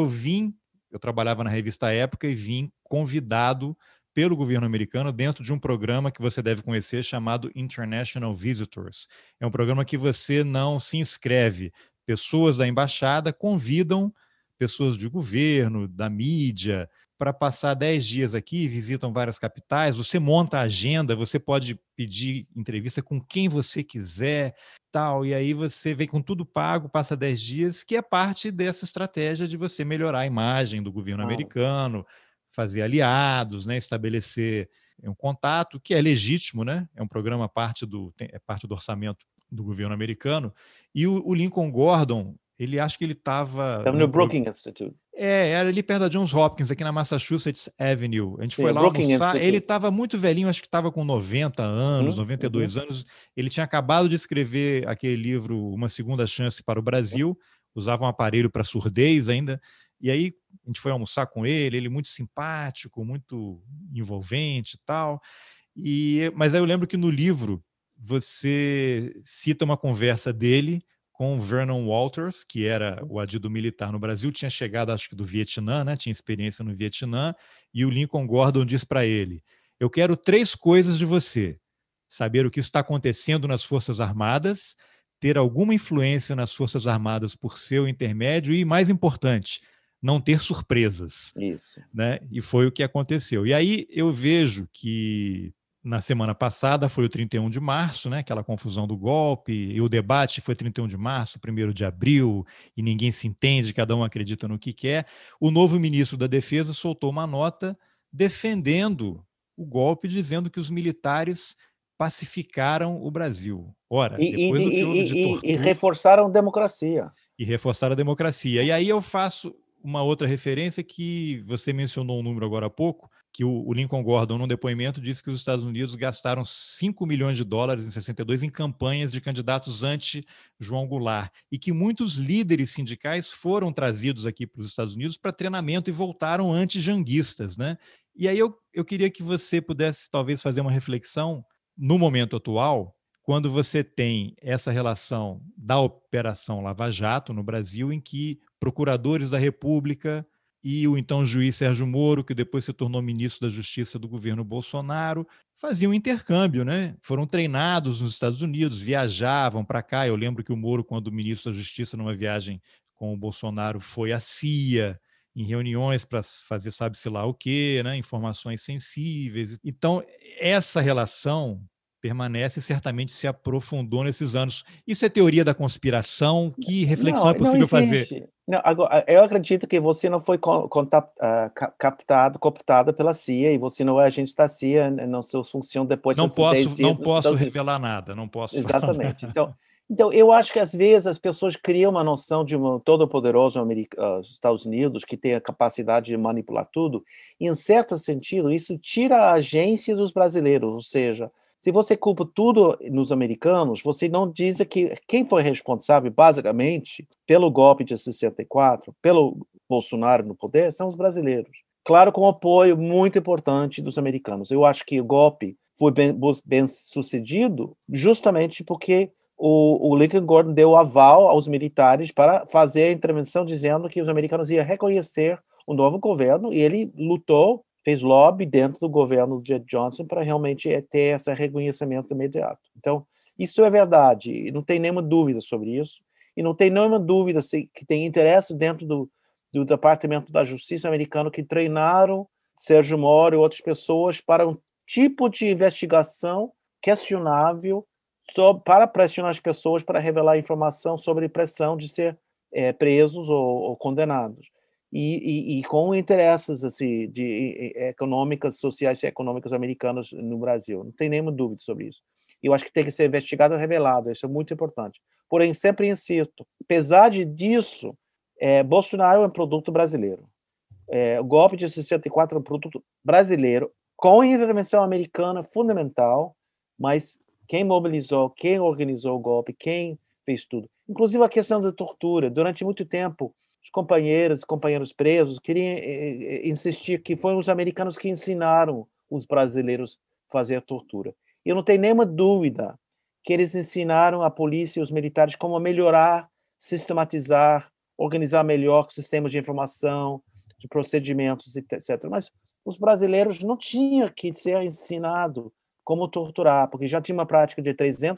eu trabalhava na revista Época e vim convidado pelo governo americano dentro de um programa que você deve conhecer chamado International Visitors. É um programa que você não se inscreve. Pessoas da embaixada convidam pessoas de governo, da mídia, para passar 10 dias aqui, visitam várias capitais, você monta a agenda, você pode pedir entrevista com quem você quiser, tal, e aí você vem com tudo pago, passa 10 dias, que é parte dessa estratégia de você melhorar a imagem do governo americano, fazer aliados, né, estabelecer um contato, que é legítimo, né? É um programa parte do orçamento do governo americano. E o Lincoln Gordon, ele acho que ele estava no Brookings Institute. Era ali perto da Johns Hopkins, aqui na Massachusetts Avenue. A gente foi lá Brookings almoçar. Institute. Ele estava muito velhinho, acho que estava com 90 anos, 92 anos. Ele tinha acabado de escrever aquele livro Uma Segunda Chance para o Brasil. Usava um aparelho para surdez ainda. E aí a gente foi almoçar com ele muito simpático, muito envolvente e tal. Mas aí eu lembro que no livro você cita uma conversa dele com Vernon Walters, que era o adido militar no Brasil, tinha chegado, acho que do Vietnã, né? Tinha experiência no Vietnã, e o Lincoln Gordon diz para ele: eu quero 3 coisas de você: saber o que está acontecendo nas Forças Armadas, ter alguma influência nas Forças Armadas por seu intermédio e, mais importante, não ter surpresas. Isso. Né? E foi o que aconteceu. E aí eu vejo que na semana passada foi o 31 de março, né? Aquela confusão do golpe, e o debate foi 31 de março, 1º de abril, e ninguém se entende, cada um acredita no que quer. O novo ministro da Defesa soltou uma nota defendendo o golpe, dizendo que os militares pacificaram o Brasil. Ora, depois do que houve de tortura... E reforçaram a democracia. E reforçaram a democracia. E aí eu faço uma outra referência que você mencionou um número agora há pouco, que o Lincoln Gordon, num depoimento, disse que os Estados Unidos gastaram 5 milhões de dólares em 62 em campanhas de candidatos anti-João Goulart, e que muitos líderes sindicais foram trazidos aqui para os Estados Unidos para treinamento e voltaram anti-janguistas, né? E aí eu queria que você pudesse talvez fazer uma reflexão no momento atual, quando você tem essa relação da Operação Lava Jato no Brasil, em que procuradores da República e o então juiz Sérgio Moro, que depois se tornou ministro da Justiça do governo Bolsonaro, faziam intercâmbio, né? Foram treinados nos Estados Unidos, viajavam para cá. Eu lembro que o Moro, quando ministro da Justiça, numa viagem com o Bolsonaro, foi à CIA, em reuniões para fazer sabe-se lá o quê, né? Informações sensíveis. Então, essa relação permanece e certamente se aprofundou nesses anos. Isso é teoria da conspiração? Que reflexão é possível fazer? Não, agora, eu acredito que você não foi cooptada pela CIA, e você não é agente da CIA na sua função depois não desses 10 dias. Não posso revelar nada, não posso. Exatamente. Então, eu acho que às vezes as pessoas criam uma noção de um todo-poderoso Estados Unidos que tem a capacidade de manipular tudo, e em certo sentido isso tira a agência dos brasileiros, ou seja, se você culpa tudo nos americanos, você não diz que quem foi responsável, basicamente, pelo golpe de 64, pelo Bolsonaro no poder, são os brasileiros. Claro, com apoio muito importante dos americanos. Eu acho que o golpe foi bem sucedido justamente porque o Lincoln Gordon deu aval aos militares para fazer a intervenção, dizendo que os americanos iam reconhecer o novo governo, e ele lutou, fez lobby dentro do governo de Johnson para realmente ter esse reconhecimento imediato. Então, isso é verdade, e não tem nenhuma dúvida sobre isso, e não tem nenhuma dúvida que tem interesse dentro do Departamento da Justiça americano que treinaram Sérgio Moro e outras pessoas para um tipo de investigação questionável para pressionar as pessoas para revelar informação sobre pressão de ser presos ou condenados. E com interesses assim, econômicas, sociais e econômicas americanas no Brasil. Não tem nenhuma dúvida sobre isso. Eu acho que tem que ser investigado e revelado, isso é muito importante. Porém, sempre insisto, apesar disso, Bolsonaro é um produto brasileiro. O golpe de 64 é um produto brasileiro, com intervenção americana fundamental, mas quem mobilizou, quem organizou o golpe, quem fez tudo. Inclusive a questão da tortura. Durante muito tempo, os companheiros e companheiros presos queriam insistir que foram os americanos que ensinaram os brasileiros a fazer a tortura. E eu não tenho nenhuma dúvida que eles ensinaram a polícia e os militares como melhorar, sistematizar, organizar melhor sistemas de informação, de procedimentos, etc. Mas os brasileiros não tinham que ser ensinados como torturar, porque já tinha uma prática de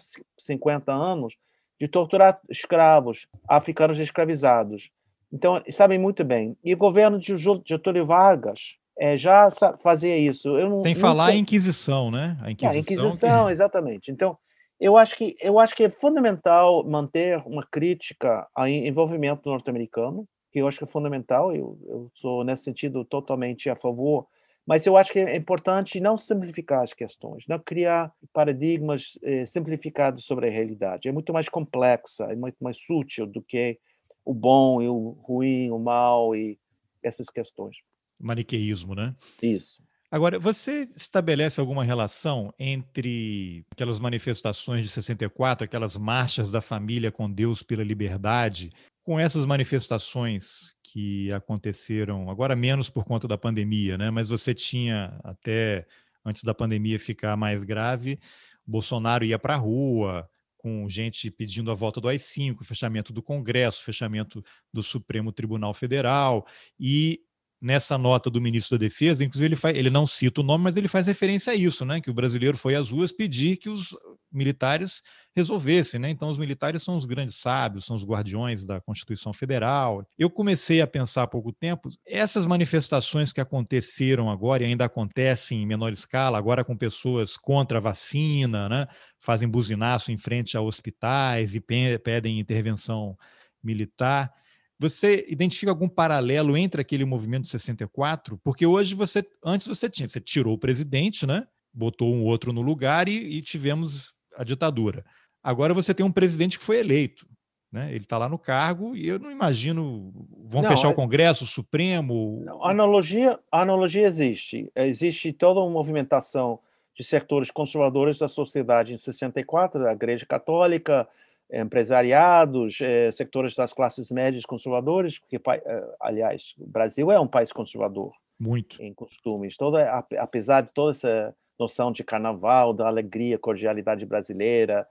350 anos de torturar escravos, africanos escravizados. Então, sabem muito bem. E o governo de Getúlio Vargas já fazia isso. Sem falar a Inquisição, né? A Inquisição, exatamente. Então, eu acho que é fundamental manter uma crítica ao envolvimento norte-americano, que eu acho que é fundamental, eu sou, nesse sentido, totalmente a favor, mas eu acho que é importante não simplificar as questões, não criar paradigmas simplificados sobre a realidade. É muito mais complexa, é muito mais sutil do que o bom e o ruim, o mal e essas questões. Maniqueísmo, né? Isso. Agora, você estabelece alguma relação entre aquelas manifestações de 64, aquelas marchas da família com Deus pela liberdade, com essas manifestações que aconteceram, agora menos por conta da pandemia, né? Mas você tinha, até antes da pandemia ficar mais grave, Bolsonaro ia para a rua, com gente pedindo a volta do AI-5, fechamento do Congresso, fechamento do Supremo Tribunal Federal, e nessa nota do ministro da Defesa, inclusive ele não cita o nome, mas ele faz referência a isso, né? Que o brasileiro foi às ruas pedir que os militares resolvessem, né? Então os militares são os grandes sábios, são os guardiões da Constituição Federal. Eu comecei a pensar há pouco tempo, essas manifestações que aconteceram agora e ainda acontecem em menor escala, agora com pessoas contra a vacina, né? Fazem buzinaço em frente a hospitais e pedem intervenção militar. Você identifica algum paralelo entre aquele movimento de 64? Porque hoje antes você tirou o presidente, né? Botou um outro no lugar e tivemos a ditadura. Agora você tem um presidente que foi eleito, né? Ele está lá no cargo e eu não imagino, fechar o Congresso, o Supremo. A analogia existe. Existe toda uma movimentação de setores conservadores da sociedade em 64, a Igreja Católica, empresariados, sectores das classes médias conservadores, porque, aliás, o Brasil é um país conservador. Muito. Em costumes. Apesar de toda essa noção de carnaval, da alegria, cordialidade brasileira,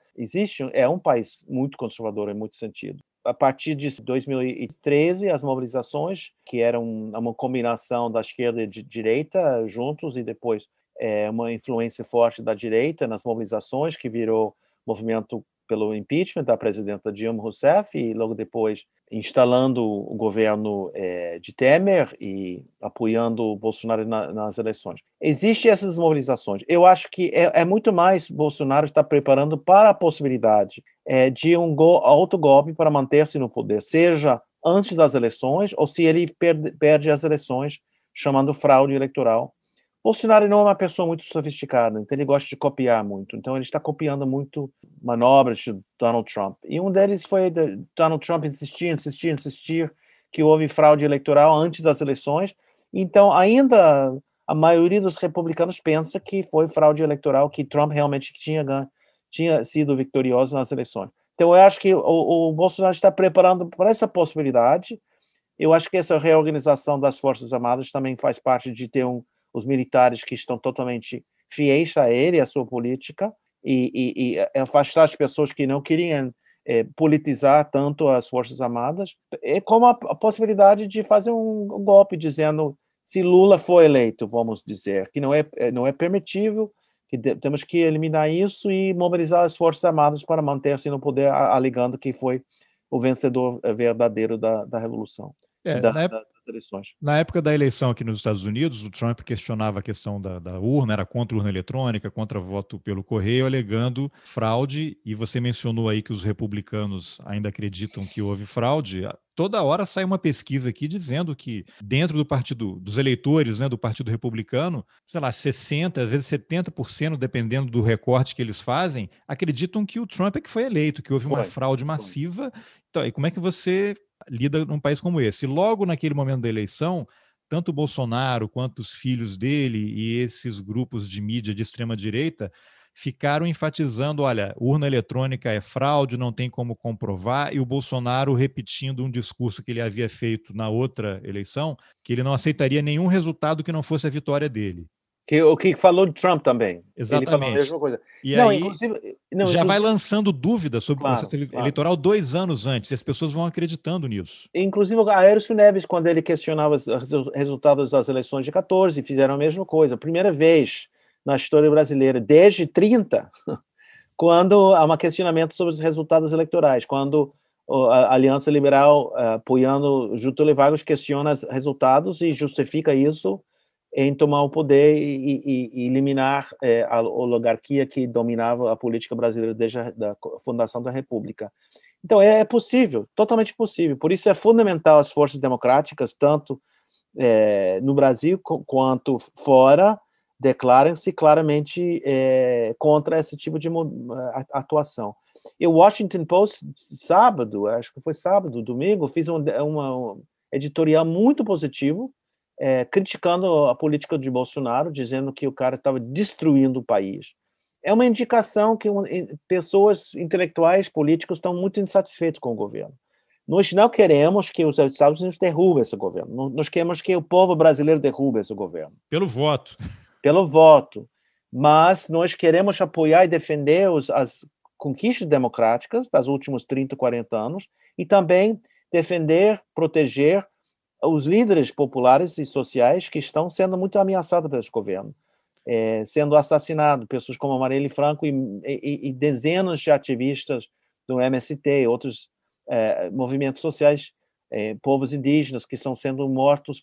é um país muito conservador em muito sentido. A partir de 2013, as mobilizações, que eram uma combinação da esquerda e de direita juntos, e depois uma influência forte da direita nas mobilizações, que virou movimento pelo impeachment da presidenta Dilma Rousseff e logo depois instalando o governo de Temer e apoiando o Bolsonaro nas eleições. Existem essas mobilizações. Eu acho que é muito mais Bolsonaro está preparando para a possibilidade de um outro golpe para manter-se no poder, seja antes das eleições ou se ele perde as eleições, chamando fraude eleitoral. Bolsonaro não é uma pessoa muito sofisticada, então ele gosta de copiar muito. Então ele está copiando muito manobras de Donald Trump. E um deles foi Donald Trump insistir que houve fraude eleitoral antes das eleições. Então ainda a maioria dos republicanos pensa que foi fraude eleitoral, que Trump realmente tinha sido vitorioso nas eleições. Então eu acho que o Bolsonaro está preparando para essa possibilidade. Eu acho que essa reorganização das Forças Armadas também faz parte de ter os militares que estão totalmente fiéis a ele, a sua política, e afastar as pessoas que não queriam politizar tanto as Forças Armadas, é como a possibilidade de fazer um golpe, dizendo, se Lula for eleito, vamos dizer, que não é permitível, que temos que eliminar isso e mobilizar as Forças Armadas para manter-se no poder, alegando que foi o vencedor verdadeiro da Revolução, das eleições. Na época da eleição aqui nos Estados Unidos, o Trump questionava a questão da urna, era contra a urna eletrônica, contra voto pelo correio, alegando fraude, e você mencionou aí que os republicanos ainda acreditam que houve fraude. Toda hora sai uma pesquisa aqui dizendo que dentro do partido, dos eleitores, né, do Partido Republicano, sei lá, 60%, às vezes 70%, dependendo do recorte que eles fazem, acreditam que o Trump é que foi eleito, que houve uma fraude massiva. Então, e como é que você lida num país como esse? E logo naquele momento da eleição, tanto o Bolsonaro quanto os filhos dele e esses grupos de mídia de extrema-direita ficaram enfatizando, olha, urna eletrônica é fraude, não tem como comprovar, e o Bolsonaro repetindo um discurso que ele havia feito na outra eleição, que ele não aceitaria nenhum resultado que não fosse a vitória dele. O que falou de Trump também. Exatamente. Ele falou a mesma coisa. E aí, inclusive, vai lançando dúvidas sobre o processo eleitoral 2 anos antes, e as pessoas vão acreditando nisso. Inclusive, o Aécio Neves, quando ele questionava os resultados das eleições de 14, fizeram a mesma coisa. Primeira vez na história brasileira, desde 30, quando há um questionamento sobre os resultados eleitorais, quando a Aliança Liberal, apoiando Getúlio Vargas, questiona os resultados e justifica isso em tomar o poder e eliminar a oligarquia que dominava a política brasileira desde a fundação da República. Então, é possível, totalmente possível. Por isso é fundamental as forças democráticas, tanto no Brasil quanto fora, declarem-se claramente contra esse tipo de atuação. E o Washington Post, sábado, acho que foi sábado, domingo, fiz um editorial muito positivo, criticando a política de Bolsonaro, dizendo que o cara estava destruindo o país. É uma indicação que pessoas intelectuais, políticos, estão muito insatisfeitos com o governo. Nós não queremos que os Estados Unidos derrubem esse governo. Nós queremos que o povo brasileiro derrube esse governo. Pelo voto. Pelo voto. Mas nós queremos apoiar e defender as conquistas democráticas das últimos 30, 40 anos e também defender, proteger os líderes populares e sociais que estão sendo muito ameaçados pelo governo, sendo assassinados, pessoas como Marielle Franco e dezenas de ativistas do MST, outros movimentos sociais, povos indígenas que estão sendo mortos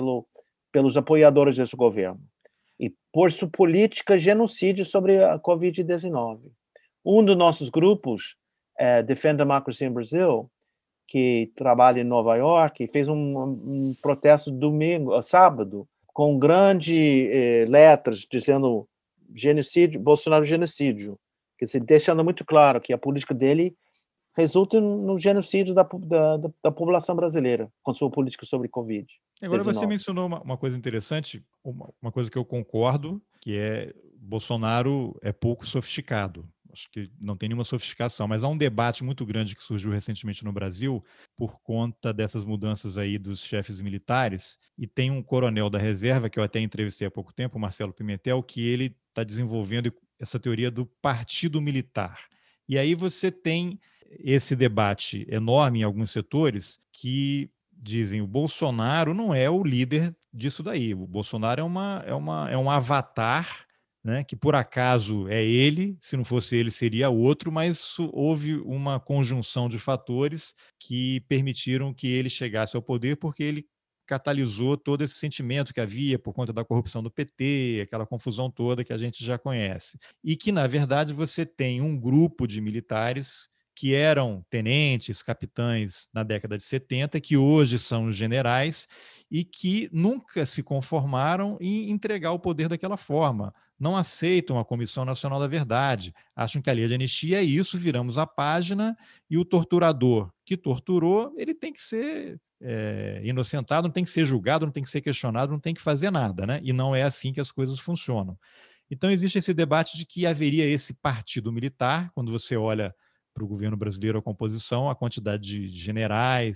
pelos apoiadores desse governo. E por sua política genocídio sobre a Covid-19. Um dos nossos grupos, Defend Democracy in Brazil, que trabalha em Nova York, fez um protesto sábado, com grandes letras dizendo genocídio, Bolsonaro genocídio, que se deixando muito claro que a política dele resulta no genocídio da população brasileira, com sua política sobre Covid. Agora você mencionou uma coisa interessante, uma coisa que eu concordo, que é Bolsonaro é pouco sofisticado. Acho que não tem nenhuma sofisticação, mas há um debate muito grande que surgiu recentemente no Brasil por conta dessas mudanças aí dos chefes militares, e tem um coronel da reserva, que eu até entrevistei há pouco tempo, o Marcelo Pimentel, que ele está desenvolvendo essa teoria do partido militar. E aí você tem esse debate enorme em alguns setores que dizem o Bolsonaro não é o líder disso daí. O Bolsonaro é um avatar, né, que por acaso é ele, se não fosse ele seria outro, mas houve uma conjunção de fatores que permitiram que ele chegasse ao poder, porque ele catalisou todo esse sentimento que havia por conta da corrupção do PT, aquela confusão toda que a gente já conhece. E que, na verdade, você tem um grupo de militares que eram tenentes, capitães na década de 70, que hoje são generais e que nunca se conformaram em entregar o poder daquela forma. Não aceitam a Comissão Nacional da Verdade, acham que a lei de anistia é isso, viramos a página, e o torturador que torturou, ele tem que ser inocentado, não tem que ser julgado, não tem que ser questionado, não tem que fazer nada, né? E não é assim que as coisas funcionam. Então existe esse debate de que haveria esse partido militar, quando você olha para o governo brasileiro, a composição, a quantidade de generais,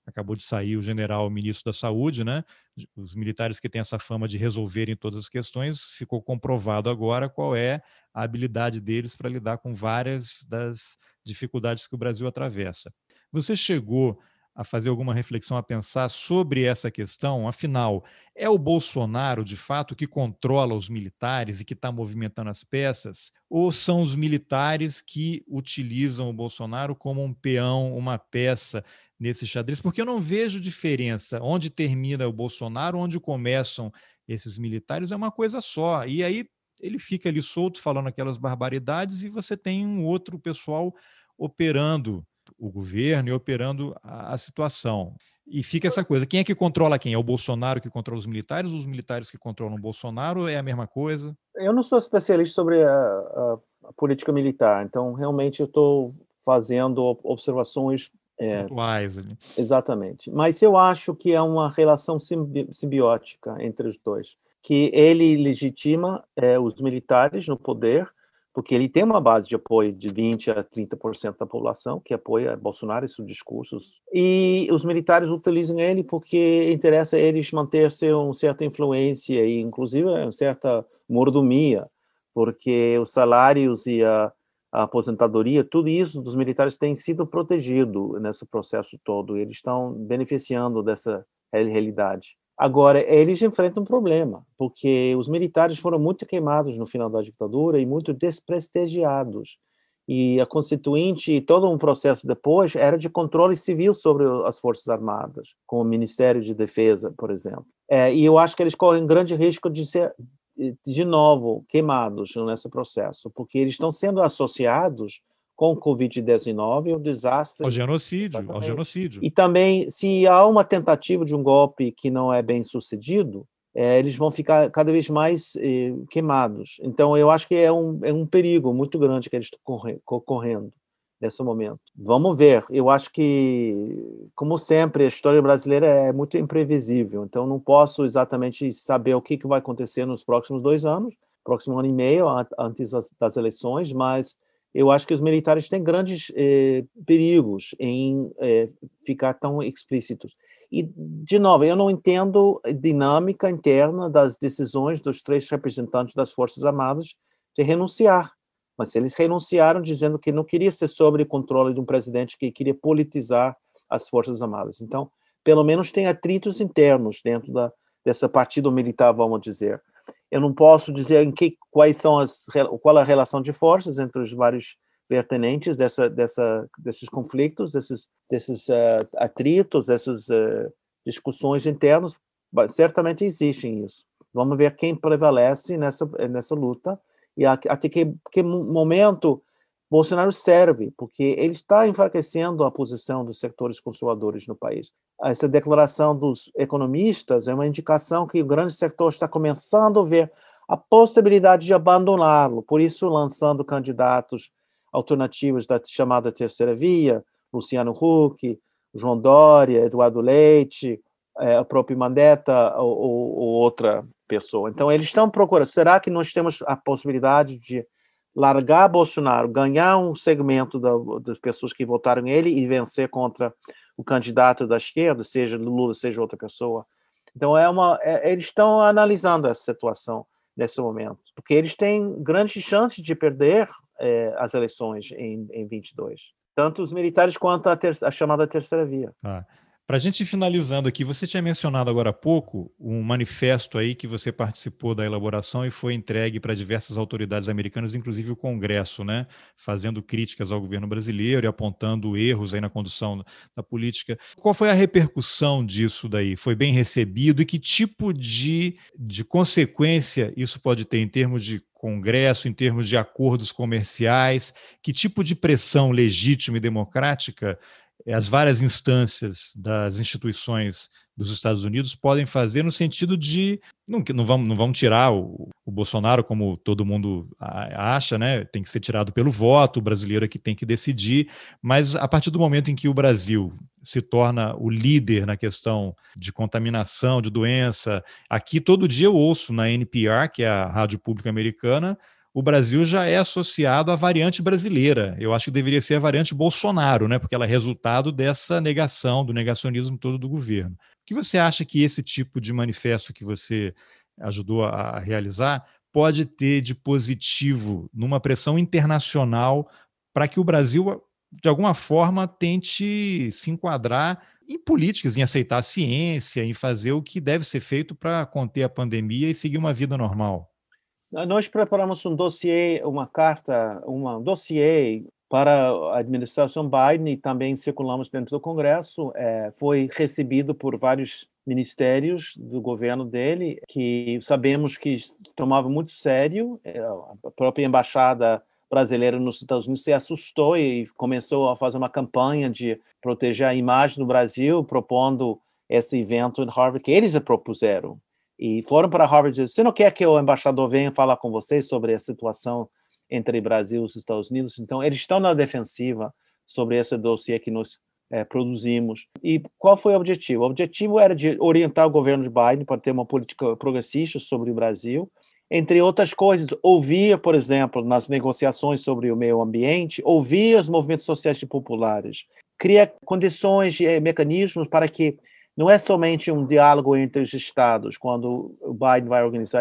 acabou de sair o general ministro da Saúde, né? Os militares que têm essa fama de resolverem todas as questões, ficou comprovado agora qual é a habilidade deles para lidar com várias das dificuldades que o Brasil atravessa. Você chegou a fazer alguma reflexão, a pensar sobre essa questão? Afinal, é o Bolsonaro, de fato, que controla os militares e que está movimentando as peças? Ou são os militares que utilizam o Bolsonaro como um peão, uma peça nesse xadrez? Porque eu não vejo diferença. Onde termina o Bolsonaro, onde começam esses militares, é uma coisa só. E aí ele fica ali solto falando aquelas barbaridades e você tem um outro pessoal operando o governo e operando a situação. E fica essa coisa, quem é que controla quem? É o Bolsonaro que controla os militares que controlam o Bolsonaro, é a mesma coisa? Eu não sou especialista sobre a política militar, então realmente eu estou fazendo observações. Pontuais ali. Exatamente. Mas eu acho que é uma relação simbiótica entre os dois, que ele legitima os militares no poder, porque ele tem uma base de apoio de 20% a 30% da população que apoia Bolsonaro e seus discursos, e os militares utilizam ele porque interessa a eles manter-se uma certa influência e, inclusive, uma certa mordomia, porque os salários e a aposentadoria, tudo isso dos militares tem sido protegido nesse processo todo, eles estão beneficiando dessa realidade. Agora, eles enfrentam um problema, porque os militares foram muito queimados no final da ditadura e muito desprestigiados. E a Constituinte e todo um processo depois era de controle civil sobre as Forças Armadas, com o Ministério de Defesa, por exemplo. E eu acho que eles correm grande risco de ser, de novo, queimados nesse processo, porque eles estão sendo associados com o Covid-19 e o desastre. Ao genocídio. E também, se há uma tentativa de um golpe que não é bem sucedido, eles vão ficar cada vez mais queimados. Então, eu acho que é um perigo muito grande que eles estão correndo nesse momento. Vamos ver. Eu acho que, como sempre, a história brasileira é muito imprevisível. Então, não posso exatamente saber o que vai acontecer nos próximos 2 anos, próximo ano e meio, antes das eleições, mas eu acho que os militares têm grandes perigos em ficar tão explícitos. E, de novo, eu não entendo a dinâmica interna das decisões dos 3 representantes das Forças Armadas de renunciar. Mas eles renunciaram dizendo que não queria ser sob controle de um presidente que queria politizar as Forças Armadas. Então, pelo menos tem atritos internos dentro dessa partido militar, vamos dizer. Eu não posso dizer qual é a relação de forças entre os vários vertentes desses conflitos, desses atritos, dessas discussões internas. Certamente existem isso. Vamos ver quem prevalece nessa luta e até que momento Bolsonaro serve, porque ele está enfraquecendo a posição dos setores conservadores no país. Essa declaração dos economistas é uma indicação que o grande setor está começando a ver a possibilidade de abandoná-lo, por isso lançando candidatos alternativos da chamada terceira via, Luciano Huck, João Dória, Eduardo Leite, o próprio Mandetta ou outra pessoa. Então, eles estão procurando. Será que nós temos a possibilidade de largar Bolsonaro, ganhar um segmento das pessoas que votaram nele e vencer contra o candidato da esquerda, seja Lula, seja outra pessoa? Então, eles estão analisando essa situação nesse momento, porque eles têm grandes chances de perder as eleições em 22. Tanto os militares quanto a chamada terceira via. Para a gente ir finalizando aqui, você tinha mencionado agora há pouco um manifesto aí que você participou da elaboração e foi entregue para diversas autoridades americanas, inclusive o Congresso, né? Fazendo críticas ao governo brasileiro e apontando erros aí na condução da política. Qual foi a repercussão disso daí? Foi bem recebido? E que tipo de consequência isso pode ter em termos de Congresso, em termos de acordos comerciais? Que tipo de pressão legítima e democrática as várias instâncias das instituições dos Estados Unidos podem fazer no sentido de não vamos tirar o Bolsonaro, como todo mundo acha, né? Tem que ser tirado pelo voto, o brasileiro é que tem que decidir, mas a partir do momento em que o Brasil se torna o líder na questão de contaminação, de doença, aqui todo dia eu ouço na NPR, que é a rádio pública americana, o Brasil já é associado à variante brasileira. Eu acho que deveria ser a variante Bolsonaro, né? Porque ela é resultado dessa negação, do negacionismo todo do governo. O que você acha que esse tipo de manifesto que você ajudou a realizar pode ter de positivo numa pressão internacional para que o Brasil, de alguma forma, tente se enquadrar em políticas, em aceitar a ciência, em fazer o que deve ser feito para conter a pandemia e seguir uma vida normal? Nós preparamos um dossiê, uma carta, um dossiê para a administração Biden e também circulamos dentro do Congresso. Foi recebido por vários ministérios do governo dele, que sabemos que tomava muito sério. A própria embaixada brasileira nos Estados Unidos se assustou e começou a fazer uma campanha de proteger a imagem do Brasil, propondo esse evento em Harvard, que eles propuseram. E foram para Harvard e disseram: você não quer que o embaixador venha falar com vocês sobre a situação entre Brasil e os Estados Unidos? Então, eles estão na defensiva sobre esse dossiê que nós produzimos. E qual foi o objetivo? O objetivo era de orientar o governo de Biden para ter uma política progressista sobre o Brasil. Entre outras coisas, ouvir, por exemplo, nas negociações sobre o meio ambiente, ouvir os movimentos sociais e populares, criar condições e mecanismos para que não é somente um diálogo entre os estados, quando o Biden vai organizar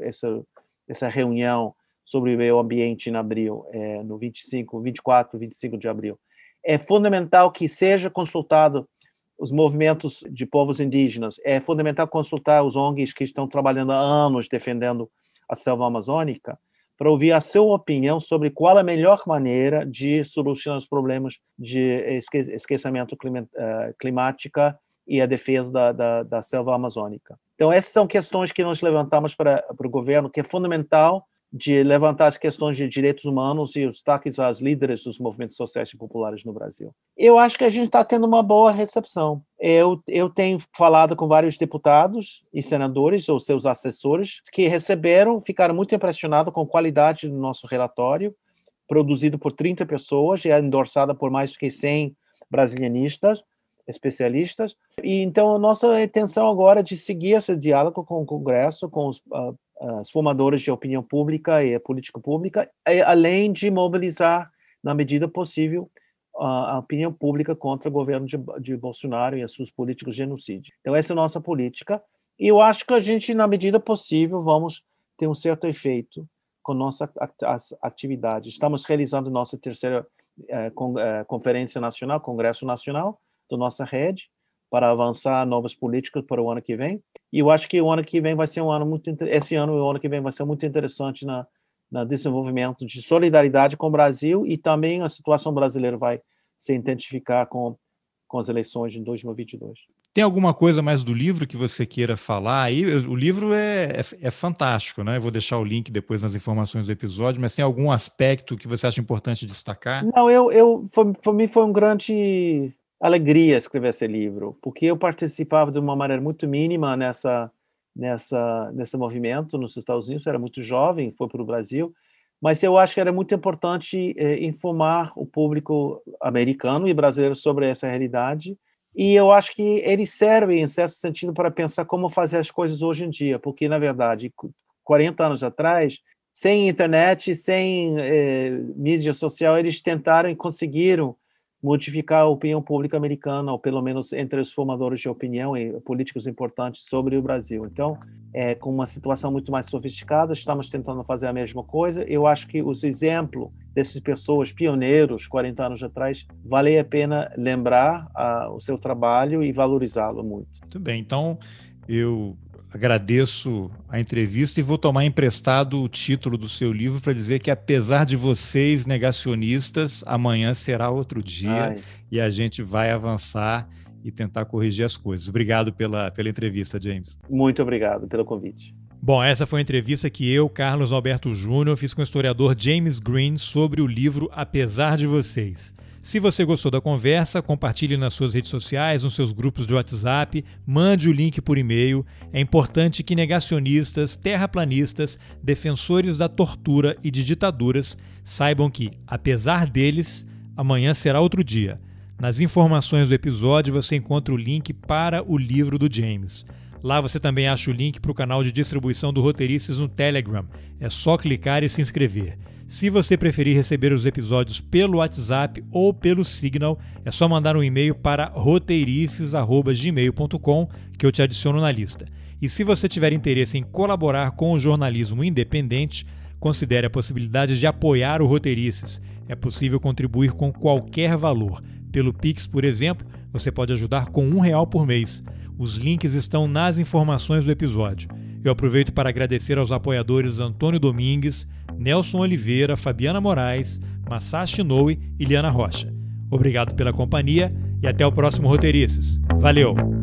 essa reunião sobre o meio ambiente em abril, no 24, 25 de abril. É fundamental que seja consultado os movimentos de povos indígenas, é fundamental consultar os ONGs que estão trabalhando há anos defendendo a selva amazônica, para ouvir a sua opinião sobre qual a melhor maneira de solucionar os problemas de esquecimento climático e a defesa da selva amazônica. Então, essas são questões que nós levantamos para o governo, que é fundamental de levantar as questões de direitos humanos e os ataques às líderes dos movimentos sociais e populares no Brasil. Eu acho que a gente está tendo uma boa recepção. Eu tenho falado com vários deputados e senadores, ou seus assessores, que ficaram muito impressionados com a qualidade do nosso relatório, produzido por 30 pessoas e endossado por mais de 100 brasilianistas, especialistas. E então a nossa intenção agora é de seguir esse diálogo com o Congresso, com os formadores de opinião pública e a política pública, além de mobilizar, na medida possível, a opinião pública contra o governo de Bolsonaro e as suas políticas de genocídio. Então essa é a nossa política e eu acho que a gente, na medida possível, vamos ter um certo efeito com nossa atividade. Estamos realizando nossa terceira conferência nacional, Congresso Nacional, da nossa rede, para avançar novas políticas para o ano que vem. E eu acho que o ano que vem vai ser um ano muito esse ano e o ano que vem vai ser muito interessante no desenvolvimento de solidariedade com o Brasil, e também a situação brasileira vai se intensificar com as eleições de 2022. Tem alguma coisa mais do livro que você queira falar aí? O livro é fantástico, né? Eu vou deixar o link depois nas informações do episódio, mas tem algum aspecto que você acha importante destacar? Não, para mim foi um grande alegria escrever esse livro, porque eu participava de uma maneira muito mínima nesse movimento nos Estados Unidos, era muito jovem, foi para o Brasil, mas eu acho que era muito importante informar o público americano e brasileiro sobre essa realidade, e eu acho que eles servem, em certo sentido, para pensar como fazer as coisas hoje em dia, porque, na verdade, 40 anos atrás, sem internet, sem mídia social, eles tentaram e conseguiram modificar a opinião pública americana, ou pelo menos entre os formadores de opinião e políticos importantes sobre o Brasil. Então, com uma situação muito mais sofisticada, estamos tentando fazer a mesma coisa. Eu acho que os exemplos dessas pessoas pioneiros, 40 anos atrás, vale a pena lembrar o seu trabalho e valorizá-lo muito. Muito bem, então eu agradeço a entrevista e vou tomar emprestado o título do seu livro para dizer que, apesar de vocês negacionistas, amanhã será outro dia. E a gente vai avançar e tentar corrigir as coisas. Obrigado pela entrevista, James. Muito obrigado pelo convite. Bom, essa foi a entrevista que eu, Carlos Alberto Júnior, fiz com o historiador James Green sobre o livro Apesar de Vocês. Se você gostou da conversa, compartilhe nas suas redes sociais, nos seus grupos de WhatsApp, mande o link por e-mail. É importante que negacionistas, terraplanistas, defensores da tortura e de ditaduras saibam que, apesar deles, amanhã será outro dia. Nas informações do episódio você encontra o link para o livro do James. Lá você também acha o link para o canal de distribuição do Roteirices no Telegram. É só clicar e se inscrever. Se você preferir receber os episódios pelo WhatsApp ou pelo Signal, é só mandar um e-mail para roteirices@gmail.com que eu te adiciono na lista. E se você tiver interesse em colaborar com o jornalismo independente, considere a possibilidade de apoiar o Roteirices. É possível contribuir com qualquer valor. Pelo Pix, por exemplo, você pode ajudar com R$1 por mês. Os links estão nas informações do episódio. Eu aproveito para agradecer aos apoiadores Antônio Domingues, Nelson Oliveira, Fabiana Moraes, Masashi Inoue e Liana Rocha. Obrigado pela companhia e até o próximo Roteirices. Valeu!